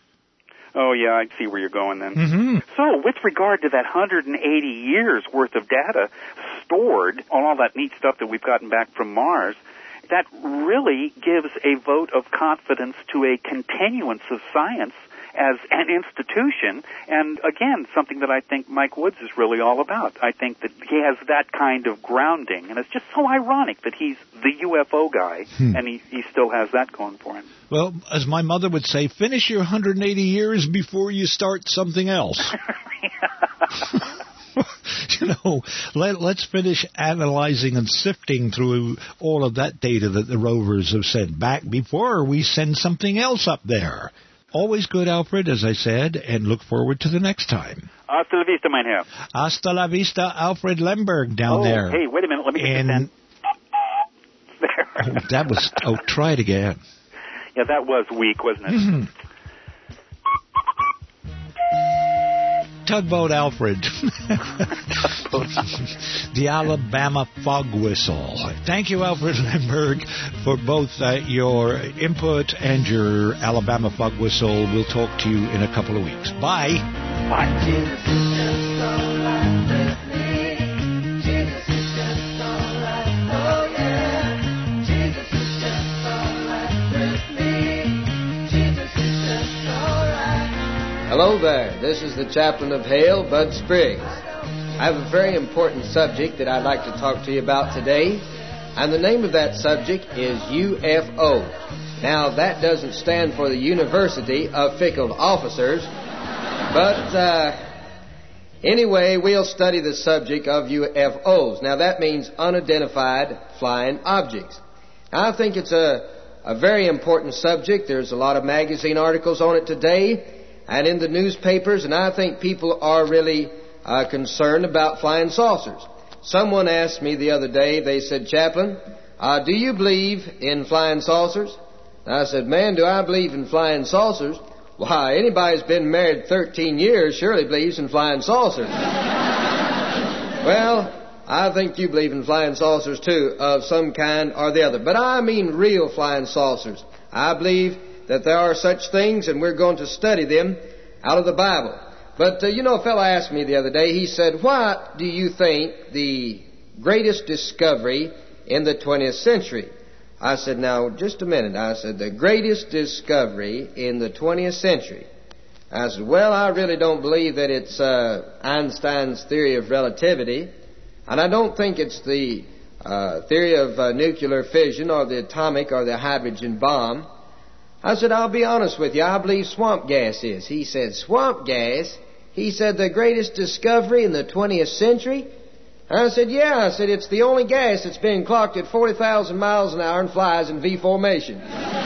Oh, yeah, I see where you're going then. Mm-hmm. So, with regard to that one hundred eighty years worth of data stored on all that neat stuff that we've gotten back from Mars, that really gives a vote of confidence to a continuance of science as an institution, and again, something that I think Mike Woods is really all about. I think that he has that kind of grounding, and it's just so ironic that he's the U F O guy, hmm. and he, he still has that going for him. Well, as my mother would say, finish your one hundred eighty years before you start something else. You know, let, let's finish analyzing and sifting through all of that data that the rovers have sent back before we send something else up there. Always good, Alfred, as I said, and look forward to the next time. Hasta la vista, mein Herr. Hasta la vista, Alfred Lemberg down oh, there. Hey, wait a minute, let me get and, this in. There. Oh, that was, oh, try it again. Yeah, that was weak, wasn't it? Mm-hmm. Tugboat Alfred. The Alabama Fog Whistle. Thank you, Alfred Lemberg, for both uh, your input and your Alabama Fog Whistle. We'll talk to you in a couple of weeks. Bye. Bye. Jesus is just alright with me. Jesus is just alright. Oh yeah. Jesus is just alright with me. Jesus is just alright. Hello there. This is the chaplain of Hale, Bud Spriggs. I have a very important subject that I'd like to talk to you about today, and the name of that subject is U F O. Now, that doesn't stand for the University of Fickle Officers, but uh, anyway, we'll study the subject of U F Os. Now, that means unidentified flying objects. Now, I think it's a, a very important subject. There's a lot of magazine articles on it today and in the newspapers, and I think people are really uh, concerned about flying saucers. Someone asked me the other day, they said, Chaplain, uh, do you believe in flying saucers? And I said, man, do I believe in flying saucers? Why, anybody who's been married thirteen years surely believes in flying saucers. Well, I think you believe in flying saucers too, of some kind or the other. But I mean real flying saucers. I believe that there are such things, and we're going to study them out of the Bible. But, uh, you know, a fellow asked me the other day, he said, what do you think the greatest discovery in the twentieth century? I said, now, just a minute. I said, the greatest discovery in the twentieth century. I said, well, I really don't believe that it's uh, Einstein's theory of relativity, and I don't think it's the uh, theory of uh, nuclear fission or the atomic or the hydrogen bomb. I said, I'll be honest with you, I believe swamp gas is. He said, swamp gas? He said, the greatest discovery in the twentieth century? I said, yeah. I said, it's the only gas that's being clocked at forty thousand miles an hour and flies in V formation.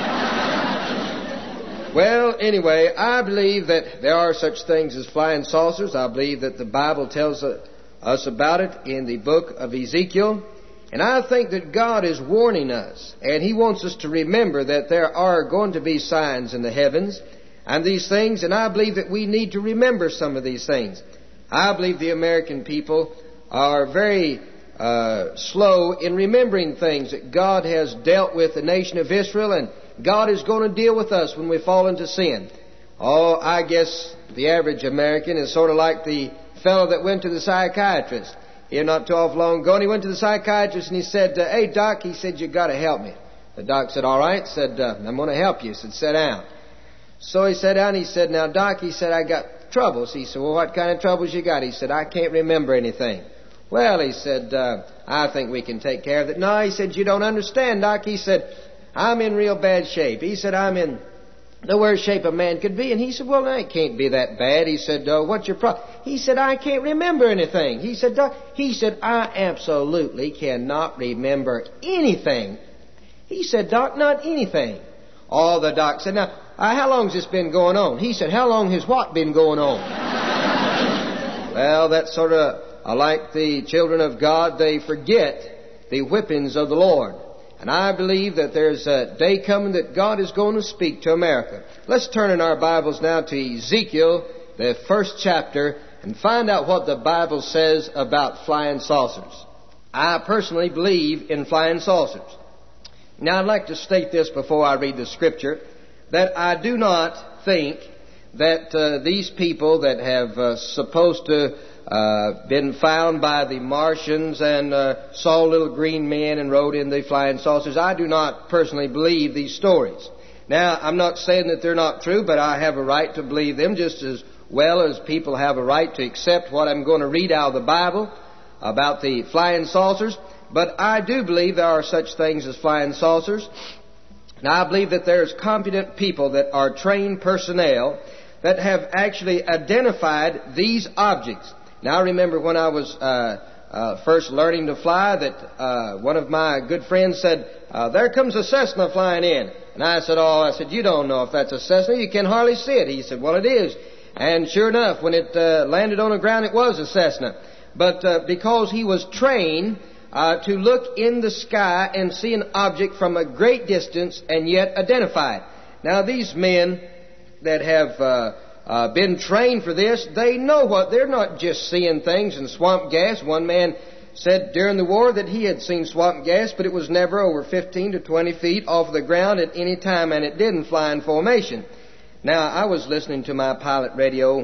Well, anyway, I believe that there are such things as flying saucers. I believe that the Bible tells us about it in the book of Ezekiel. And I think that God is warning us, and He wants us to remember that there are going to be signs in the heavens and these things, and I believe that we need to remember some of these things. I believe the American people are very uh, slow in remembering things that God has dealt with the nation of Israel, and God is going to deal with us when we fall into sin. Oh, I guess the average American is sort of like the fellow that went to the psychiatrist here not too awful long ago, and he went to the psychiatrist and he said, uh, hey, Doc, he said, you got to help me. The doc said, all right. Said, uh, I'm going to help you. He said, sit down. So he sat down. He said, now, Doc, he said, I got troubles. He said, well, what kind of troubles you got? He said, I can't remember anything. Well, he said, uh, I think we can take care of it. No, he said, you don't understand, Doc. He said, I'm in real bad shape. He said, I'm in the worst shape a man could be. And he said, well, no, it can't be that bad. He said, uh, what's your problem? He said, I can't remember anything. He said, Doc, he said, I absolutely cannot remember anything. He said, Doc, not anything. Oh, the doc said, now, uh, how long has this been going on? He said, how long has what been going on? Well, that's sort of uh, like the children of God. They forget the whippings of the Lord. And I believe that there's a day coming that God is going to speak to America. Let's turn in our Bibles now to Ezekiel, the first chapter, and find out what the Bible says about flying saucers. I personally believe in flying saucers. Now, I'd like to state this before I read the Scripture, that I do not think that uh, these people that have uh, supposed to Uh, been found by the Martians and uh, saw little green men and rode in the flying saucers. I do not personally believe these stories. Now, I'm not saying that they're not true, but I have a right to believe them just as well as people have a right to accept what I'm going to read out of the Bible about the flying saucers. But I do believe there are such things as flying saucers. Now, I believe that there's competent people that are trained personnel that have actually identified these objects. Now, I remember when I was uh, uh, first learning to fly that uh, one of my good friends said, uh, there comes a Cessna flying in. And I said, oh, I said, you don't know if that's a Cessna. You can hardly see it. He said, well, it is. And sure enough, when it uh, landed on the ground, it was a Cessna. But uh, because he was trained uh, to look in the sky and see an object from a great distance and yet identify it. Now, these men that have Uh, Uh, been trained for this, they know what, they're not just seeing things in swamp gas. One man said during the war that he had seen swamp gas, but it was never over fifteen to twenty feet off the ground at any time, and it didn't fly in formation. Now, I was listening to my pilot radio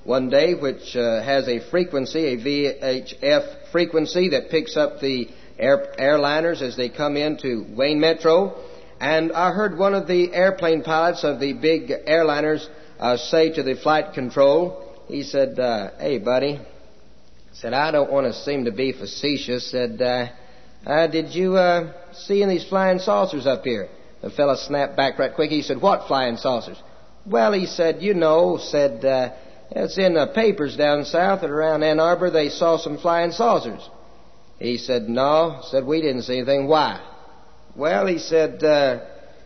one day, which uh, has a frequency, a V H F frequency that picks up the air, airliners as they come into Wayne Metro. And I heard one of the airplane pilots of the big airliners uh, say to the flight control, he said, uh, hey, buddy, said, I don't want to seem to be facetious, said, uh, uh, did you uh, see any of these flying saucers up here? The fellow snapped back right quick. He said, what flying saucers? Well, he said, you know, said, uh, it's in the papers down south and around Ann Arbor, they saw some flying saucers. He said, no, said, we didn't see anything. Why? Well, he said, uh,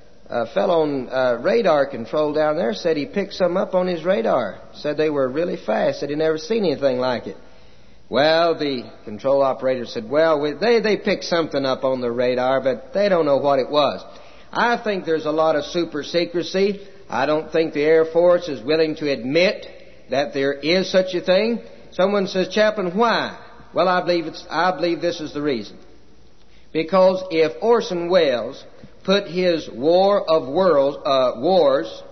a fellow on uh, radar control down there said he picked some up on his radar. Said they were really fast, said he never seen anything like it. Well, the control operator said, well, we, they, they picked something up on the radar, but they don't know what it was. I think there's a lot of super secrecy. I don't think the Air Force is willing to admit that there is such a thing. Someone says, Chaplain, why? Well, I believe it's, I believe this is the reason. Because if Orson Welles put his War of Worlds, uh, Wars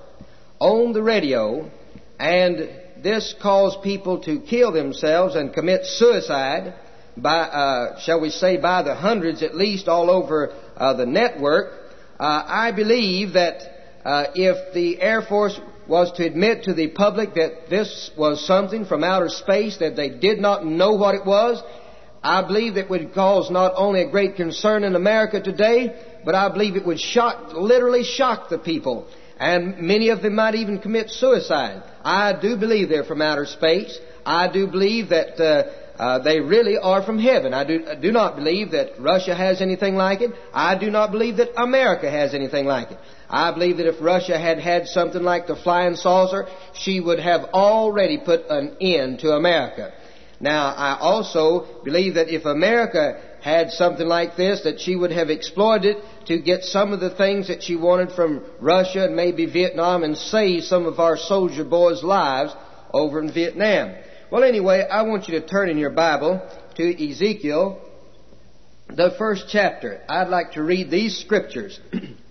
on the radio, and this caused people to kill themselves and commit suicide by, uh, shall we say, by the hundreds at least all over uh, the network, uh, I believe that uh, if the Air Force was to admit to the public that this was something from outer space, that they did not know what it was, I believe it would cause not only a great concern in America today, but I believe it would shock, literally shock the people. And many of them might even commit suicide. I do believe they're from outer space. I do believe that uh, uh, they really are from heaven. I do, I do not believe that Russia has anything like it. I do not believe that America has anything like it. I believe that if Russia had had something like the flying saucer, she would have already put an end to America. Now, I also believe that if America had something like this, that she would have exploited it to get some of the things that she wanted from Russia and maybe Vietnam and save some of our soldier boys' lives over in Vietnam. Well, anyway, I want you to turn in your Bible to Ezekiel, the first chapter. I'd like to read these scriptures.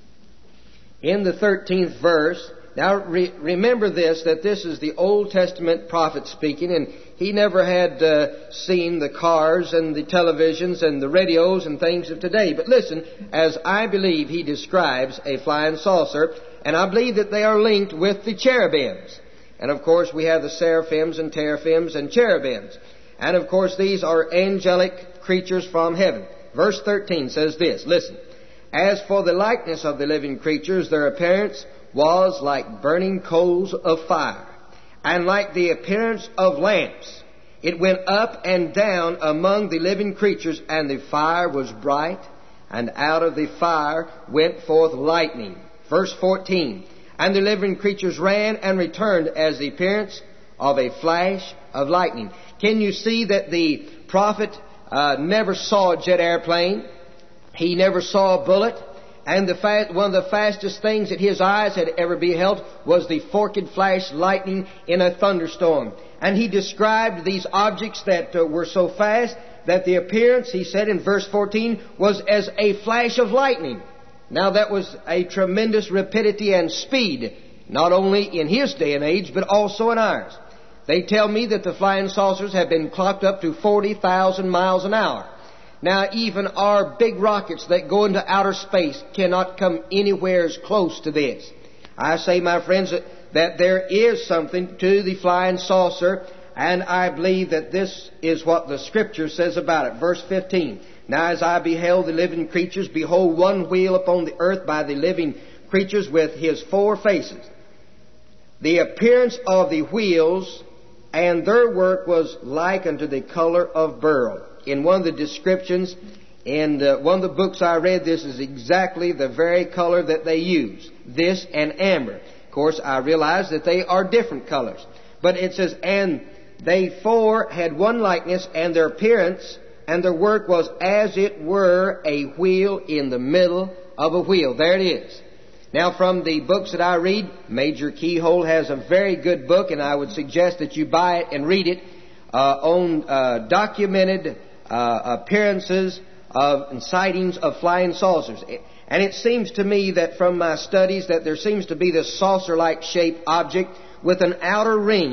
In the thirteenth verse, now re- remember this, that this is the Old Testament prophet speaking, and he never had uh, seen the cars and the televisions and the radios and things of today. But listen, as I believe he describes a flying saucer, and I believe that they are linked with the cherubims. And of course we have the seraphims and teraphims and cherubims. And of course these are angelic creatures from heaven. Verse thirteen says this, listen. As for the likeness of the living creatures, their appearance was like burning coals of fire, and like the appearance of lamps. It went up and down among the living creatures, and the fire was bright, and out of the fire went forth lightning. Verse fourteen, and the living creatures ran and returned as the appearance of a flash of lightning. Can you see that the prophet uh, never saw a jet airplane? He never saw a bullet. And the fa- one of the fastest things that his eyes had ever beheld was the forked flash lightning in a thunderstorm. And he described these objects that uh, were so fast that the appearance, he said in verse fourteen, was as a flash of lightning. Now that was a tremendous rapidity and speed, not only in his day and age, but also in ours. They tell me that the flying saucers have been clocked up to forty thousand miles an hour. Now, even our big rockets that go into outer space cannot come anywhere as close to this. I say, my friends, that, that there is something to the flying saucer, and I believe that this is what the Scripture says about it. Verse fifteen, now as I beheld the living creatures, behold, one wheel upon the earth by the living creatures with his four faces. The appearance of the wheels and their work was like unto the color of beryl. In one of the descriptions, in uh, one of the books I read, this is exactly the very color that they use. This and amber. Of course, I realize that they are different colors. But it says, and they four had one likeness, and their appearance and their work was as it were a wheel in the middle of a wheel. There it is. Now, from the books that I read, Major Keyhole has a very good book, and I would suggest that you buy it and read it uh, on uh, documented Uh, appearances of and sightings of flying saucers. And it seems to me that from my studies that there seems to be this saucer-like shaped object with an outer ring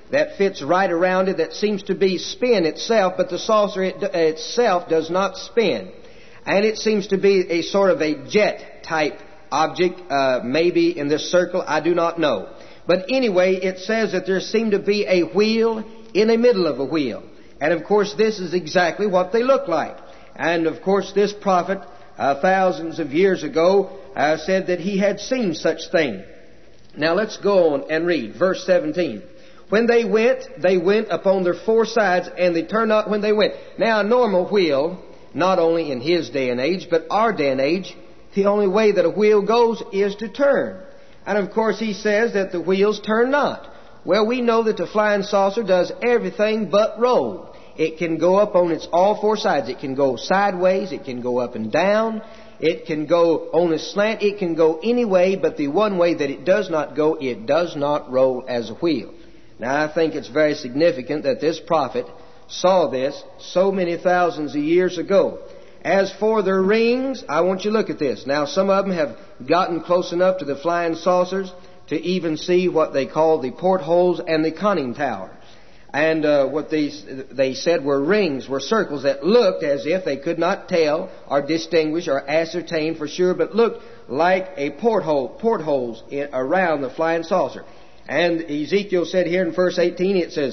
that fits right around it that seems to be spin itself, but the saucer it, itself does not spin. And it seems to be a sort of a jet type object, uh, maybe in this circle, I do not know. But anyway, it says that there seemed to be a wheel in the middle of a wheel. And of course, this is exactly what they look like. And of course, this prophet, uh, thousands of years ago, uh, said that he had seen such thing. Now let's go on and read verse seventeen. When they went, they went upon their four sides, and they turned not when they went. Now a normal wheel, not only in his day and age, but our day and age, the only way that a wheel goes is to turn. And of course he says that the wheels turn not. Well, we know that the flying saucer does everything but roll. It can go up on its all four sides. It can go sideways. It can go up and down. It can go on a slant. It can go any way, but the one way that it does not go, it does not roll as a wheel. Now, I think it's very significant that this prophet saw this so many thousands of years ago. As for their rings, I want you to look at this. Now, some of them have gotten close enough to the flying saucers to even see what they call the portholes and the conning tower. And uh, what they, they said were rings, were circles that looked as if they could not tell or distinguish or ascertain for sure, but looked like a porthole, portholes in, around the flying saucer. And Ezekiel said here in verse eighteen, it says,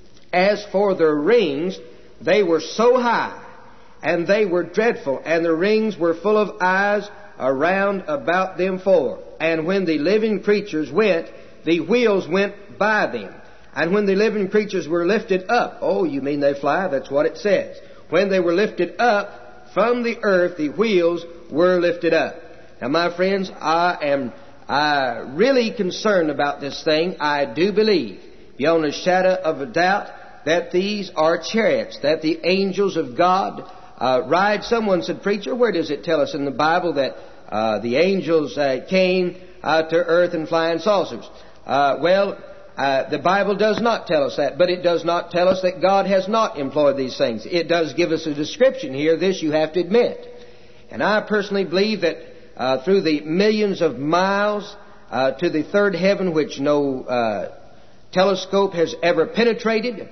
as for their rings, they were so high, and they were dreadful, and the rings were full of eyes around about them four. And when the living creatures went, the wheels went by them. And when the living creatures were lifted up, oh, you mean they fly? That's what it says. When they were lifted up from the earth, the wheels were lifted up. Now, my friends, I am uh, really concerned about this thing. I do believe, beyond a shadow of a doubt, that these are chariots, that the angels of God uh, ride. Someone said, preacher, where does it tell us in the Bible that uh, the angels uh, came uh, to earth in flying saucers? Uh, well, uh, the Bible does not tell us that, but it does not tell us that God has not employed these things. It does give us a description here. This you have to admit. And I personally believe that uh, through the millions of miles uh, to the third heaven, which no uh, telescope has ever penetrated,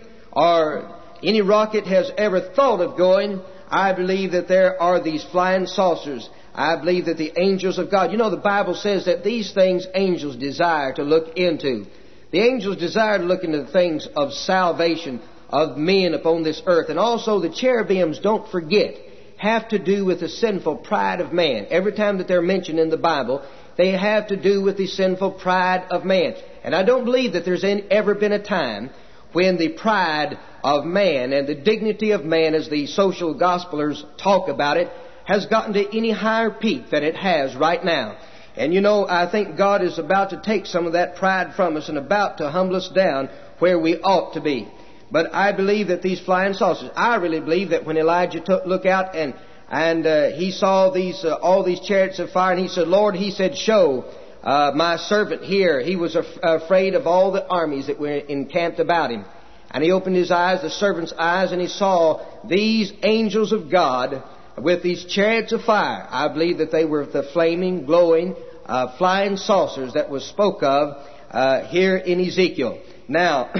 or any rocket has ever thought of going, I believe that there are these flying saucers. I believe that the angels of God, you know, the Bible says that these things angels desire to look into. The angels desire to look into the things of salvation of men upon this earth. And also the cherubims, don't forget, have to do with the sinful pride of man. Every time that they're mentioned in the Bible, they have to do with the sinful pride of man. And I don't believe that there's any, ever been a time when the pride of man and the dignity of man, as the social gospelers talk about it, has gotten to any higher peak than it has right now. And you know, I think God is about to take some of that pride from us and about to humble us down where we ought to be. But I believe that these flying saucers, I really believe that when Elijah took look out and and uh, he saw these uh, all these chariots of fire, and he said, Lord, he said, show uh, my servant here. He was af- afraid of all the armies that were encamped about him. And he opened his eyes, the servant's eyes, and he saw these angels of God with these chariots of fire. I believe that they were the flaming, glowing, uh, flying saucers that was spoke of uh, here in Ezekiel. Now,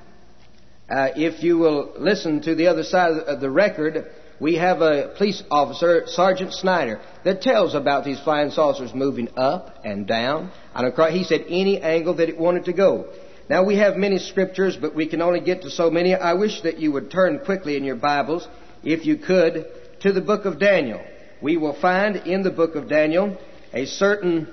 uh, if you will listen to the other side of the record, we have a police officer, Sergeant Snyder, that tells about these flying saucers moving up and down. And across, he said any angle that it wanted to go. Now, we have many scriptures, but we can only get to so many. I wish that you would turn quickly in your Bibles, if you could, to the book of Daniel. We will find in the book of Daniel a certain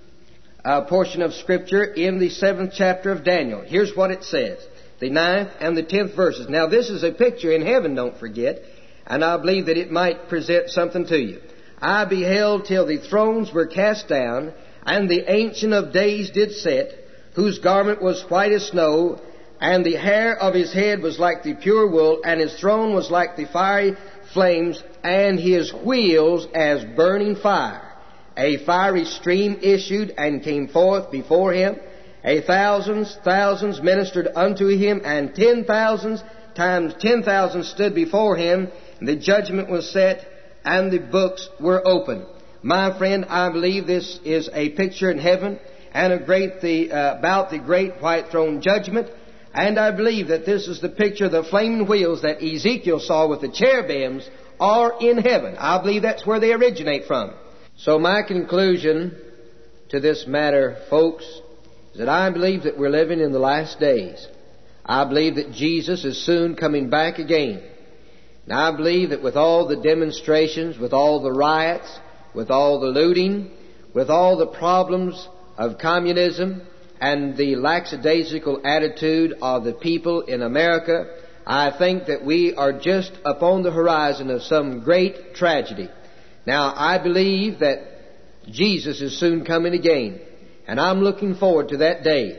uh, portion of Scripture in the seventh chapter of Daniel. Here's what it says, the ninth and the tenth verses. Now, this is a picture in heaven, don't forget, and I believe that it might present something to you. I beheld till the thrones were cast down, and the Ancient of Days did sit, whose garment was white as snow, and the hair of his head was like the pure wool, and his throne was like the fiery flames, and his wheels as burning fire. A fiery stream issued and came forth before him. A thousands, thousands ministered unto him, and ten thousands times ten thousand stood before him. And the judgment was set, and the books were opened. My friend, I believe this is a picture in heaven and a great the uh, about the great white throne judgment. And I believe that this is the picture of the flaming wheels that Ezekiel saw with the cherubims are in heaven. I believe that's where they originate from. So my conclusion to this matter, folks, is that I believe that we're living in the last days. I believe that Jesus is soon coming back again. And I believe that with all the demonstrations, with all the riots, with all the looting, with all the problems of communism, and the lackadaisical attitude of the people in America, I think that we are just upon the horizon of some great tragedy. Now, I believe that Jesus is soon coming again, and I'm looking forward to that day.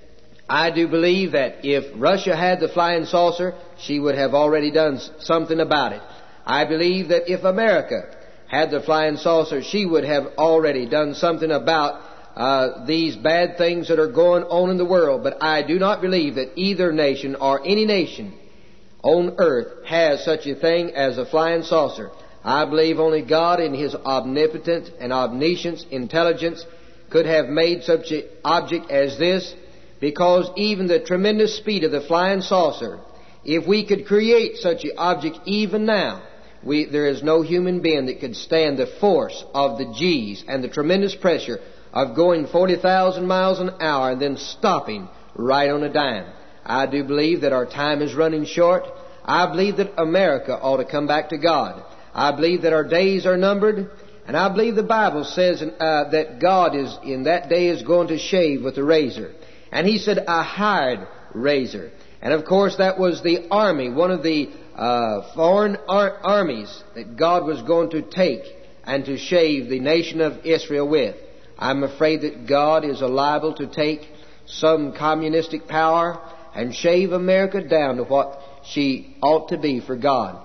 I do believe that if Russia had the flying saucer, she would have already done something about it. I believe that if America had the flying saucer, she would have already done something about Uh, these bad things that are going on in the world. But I do not believe that either nation or any nation on earth has such a thing as a flying saucer. I believe only God in His omnipotent and omniscient intelligence could have made such an object as this, because even the tremendous speed of the flying saucer, if we could create such an object even now, we, there is no human being that could stand the force of the G's and the tremendous pressure of going forty thousand miles an hour and then stopping right on a dime. I do believe that our time is running short. I believe that America ought to come back to God. I believe that our days are numbered. And I believe the Bible says uh, that God is in that day is going to shave with a razor. And He said, a hired razor. And of course that was the army, one of the uh, foreign ar- armies that God was going to take and to shave the nation of Israel with. I'm afraid that God is liable to take some communistic power and shave America down to what she ought to be for God.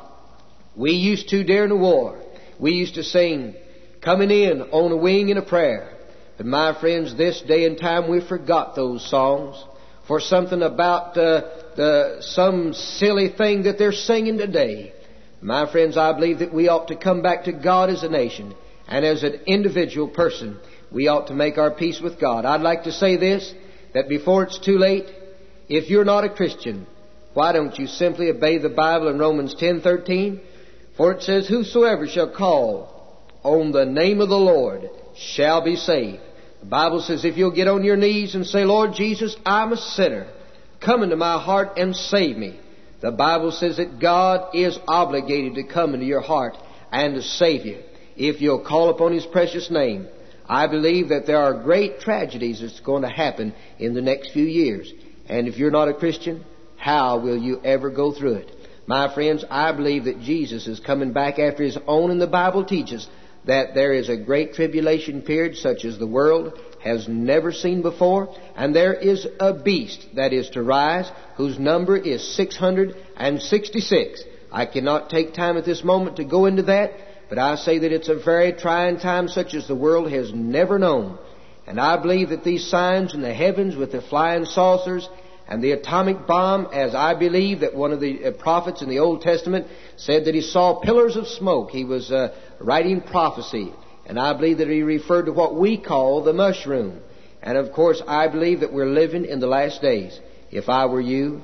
We used to, during the war, we used to sing, coming in on a wing and a prayer. But my friends, this day and time we forgot those songs for something about uh, the, some silly thing that they're singing today. My friends, I believe that we ought to come back to God as a nation and as an individual person. We ought to make our peace with God. I'd like to say this, that before it's too late, if you're not a Christian, why don't you simply obey the Bible in Romans ten thirteen? For it says, whosoever shall call on the name of the Lord shall be saved. The Bible says if you'll get on your knees and say, Lord Jesus, I'm a sinner. Come into my heart and save me. The Bible says that God is obligated to come into your heart and to save you if you'll call upon His precious name. I believe that there are great tragedies that's going to happen in the next few years. And if you're not a Christian, how will you ever go through it? My friends, I believe that Jesus is coming back after His own, and the Bible teaches that there is a great tribulation period such as the world has never seen before, and there is a beast that is to rise whose number is six hundred sixty-six. I cannot take time at this moment to go into that, but I say that it's a very trying time such as the world has never known. And I believe that these signs in the heavens with the flying saucers and the atomic bomb, as I believe that one of the prophets in the Old Testament said that he saw pillars of smoke. He was uh, writing prophecy. And I believe that he referred to what we call the mushroom. And of course, I believe that we're living in the last days. If I were you,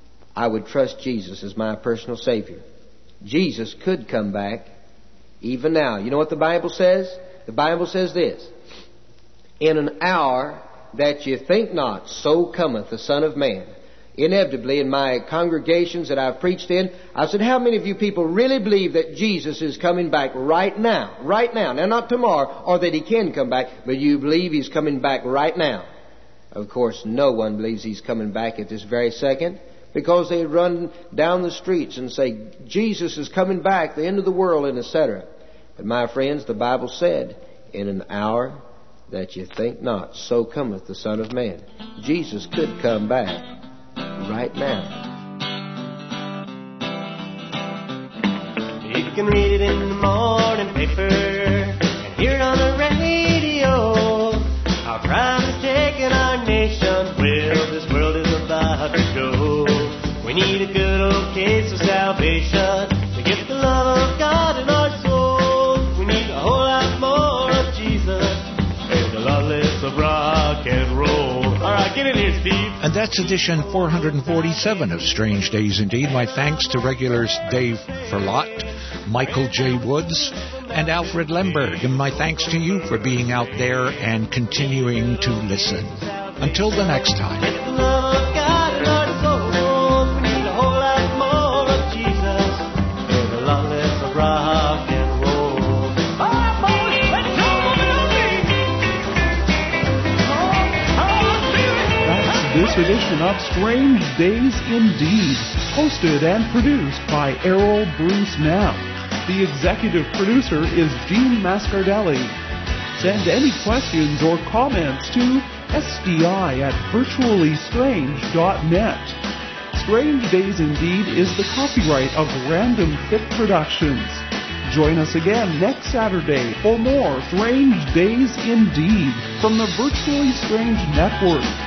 I would trust Jesus as my personal Savior. Jesus could come back even now. You know what the Bible says? The Bible says this, in an hour that you think not, so cometh the Son of Man. Inevitably, in my congregations that I've preached in, I said, how many of you people really believe that Jesus is coming back right now? Right now. Now, not tomorrow, or that He can come back, but you believe He's coming back right now. Of course, no one believes He's coming back at this very second, because they run down the streets and say, Jesus is coming back, the end of the world, and et cetera. But my friends, the Bible said, in an hour that you think not, so cometh the Son of Man. Jesus could come back right now. You can read it in the morning paper and hear it on the radio. Our crime is taking our nation. Well, this world is about to go. We need a good old case of salvation to get the love of God in our souls. We need a whole lot more of Jesus and a lot less of rock and roll. All right, get in here, Steve. And that's edition four forty-seven of Strange Days Indeed. My thanks to regulars Dave Ferlot, Michael J. Woods, and Alfred Lemberg. And my thanks to you for being out there and continuing to listen. Until the next time. This edition of Strange Days Indeed, hosted and produced by Errol Bruce Knapp. The executive producer is Gene Mascardelli. Send any questions or comments to S D I at virtually strange dot net. Strange Days Indeed is the copyright of Random Fit Productions. Join us again next Saturday for more Strange Days Indeed from the Virtually Strange Network.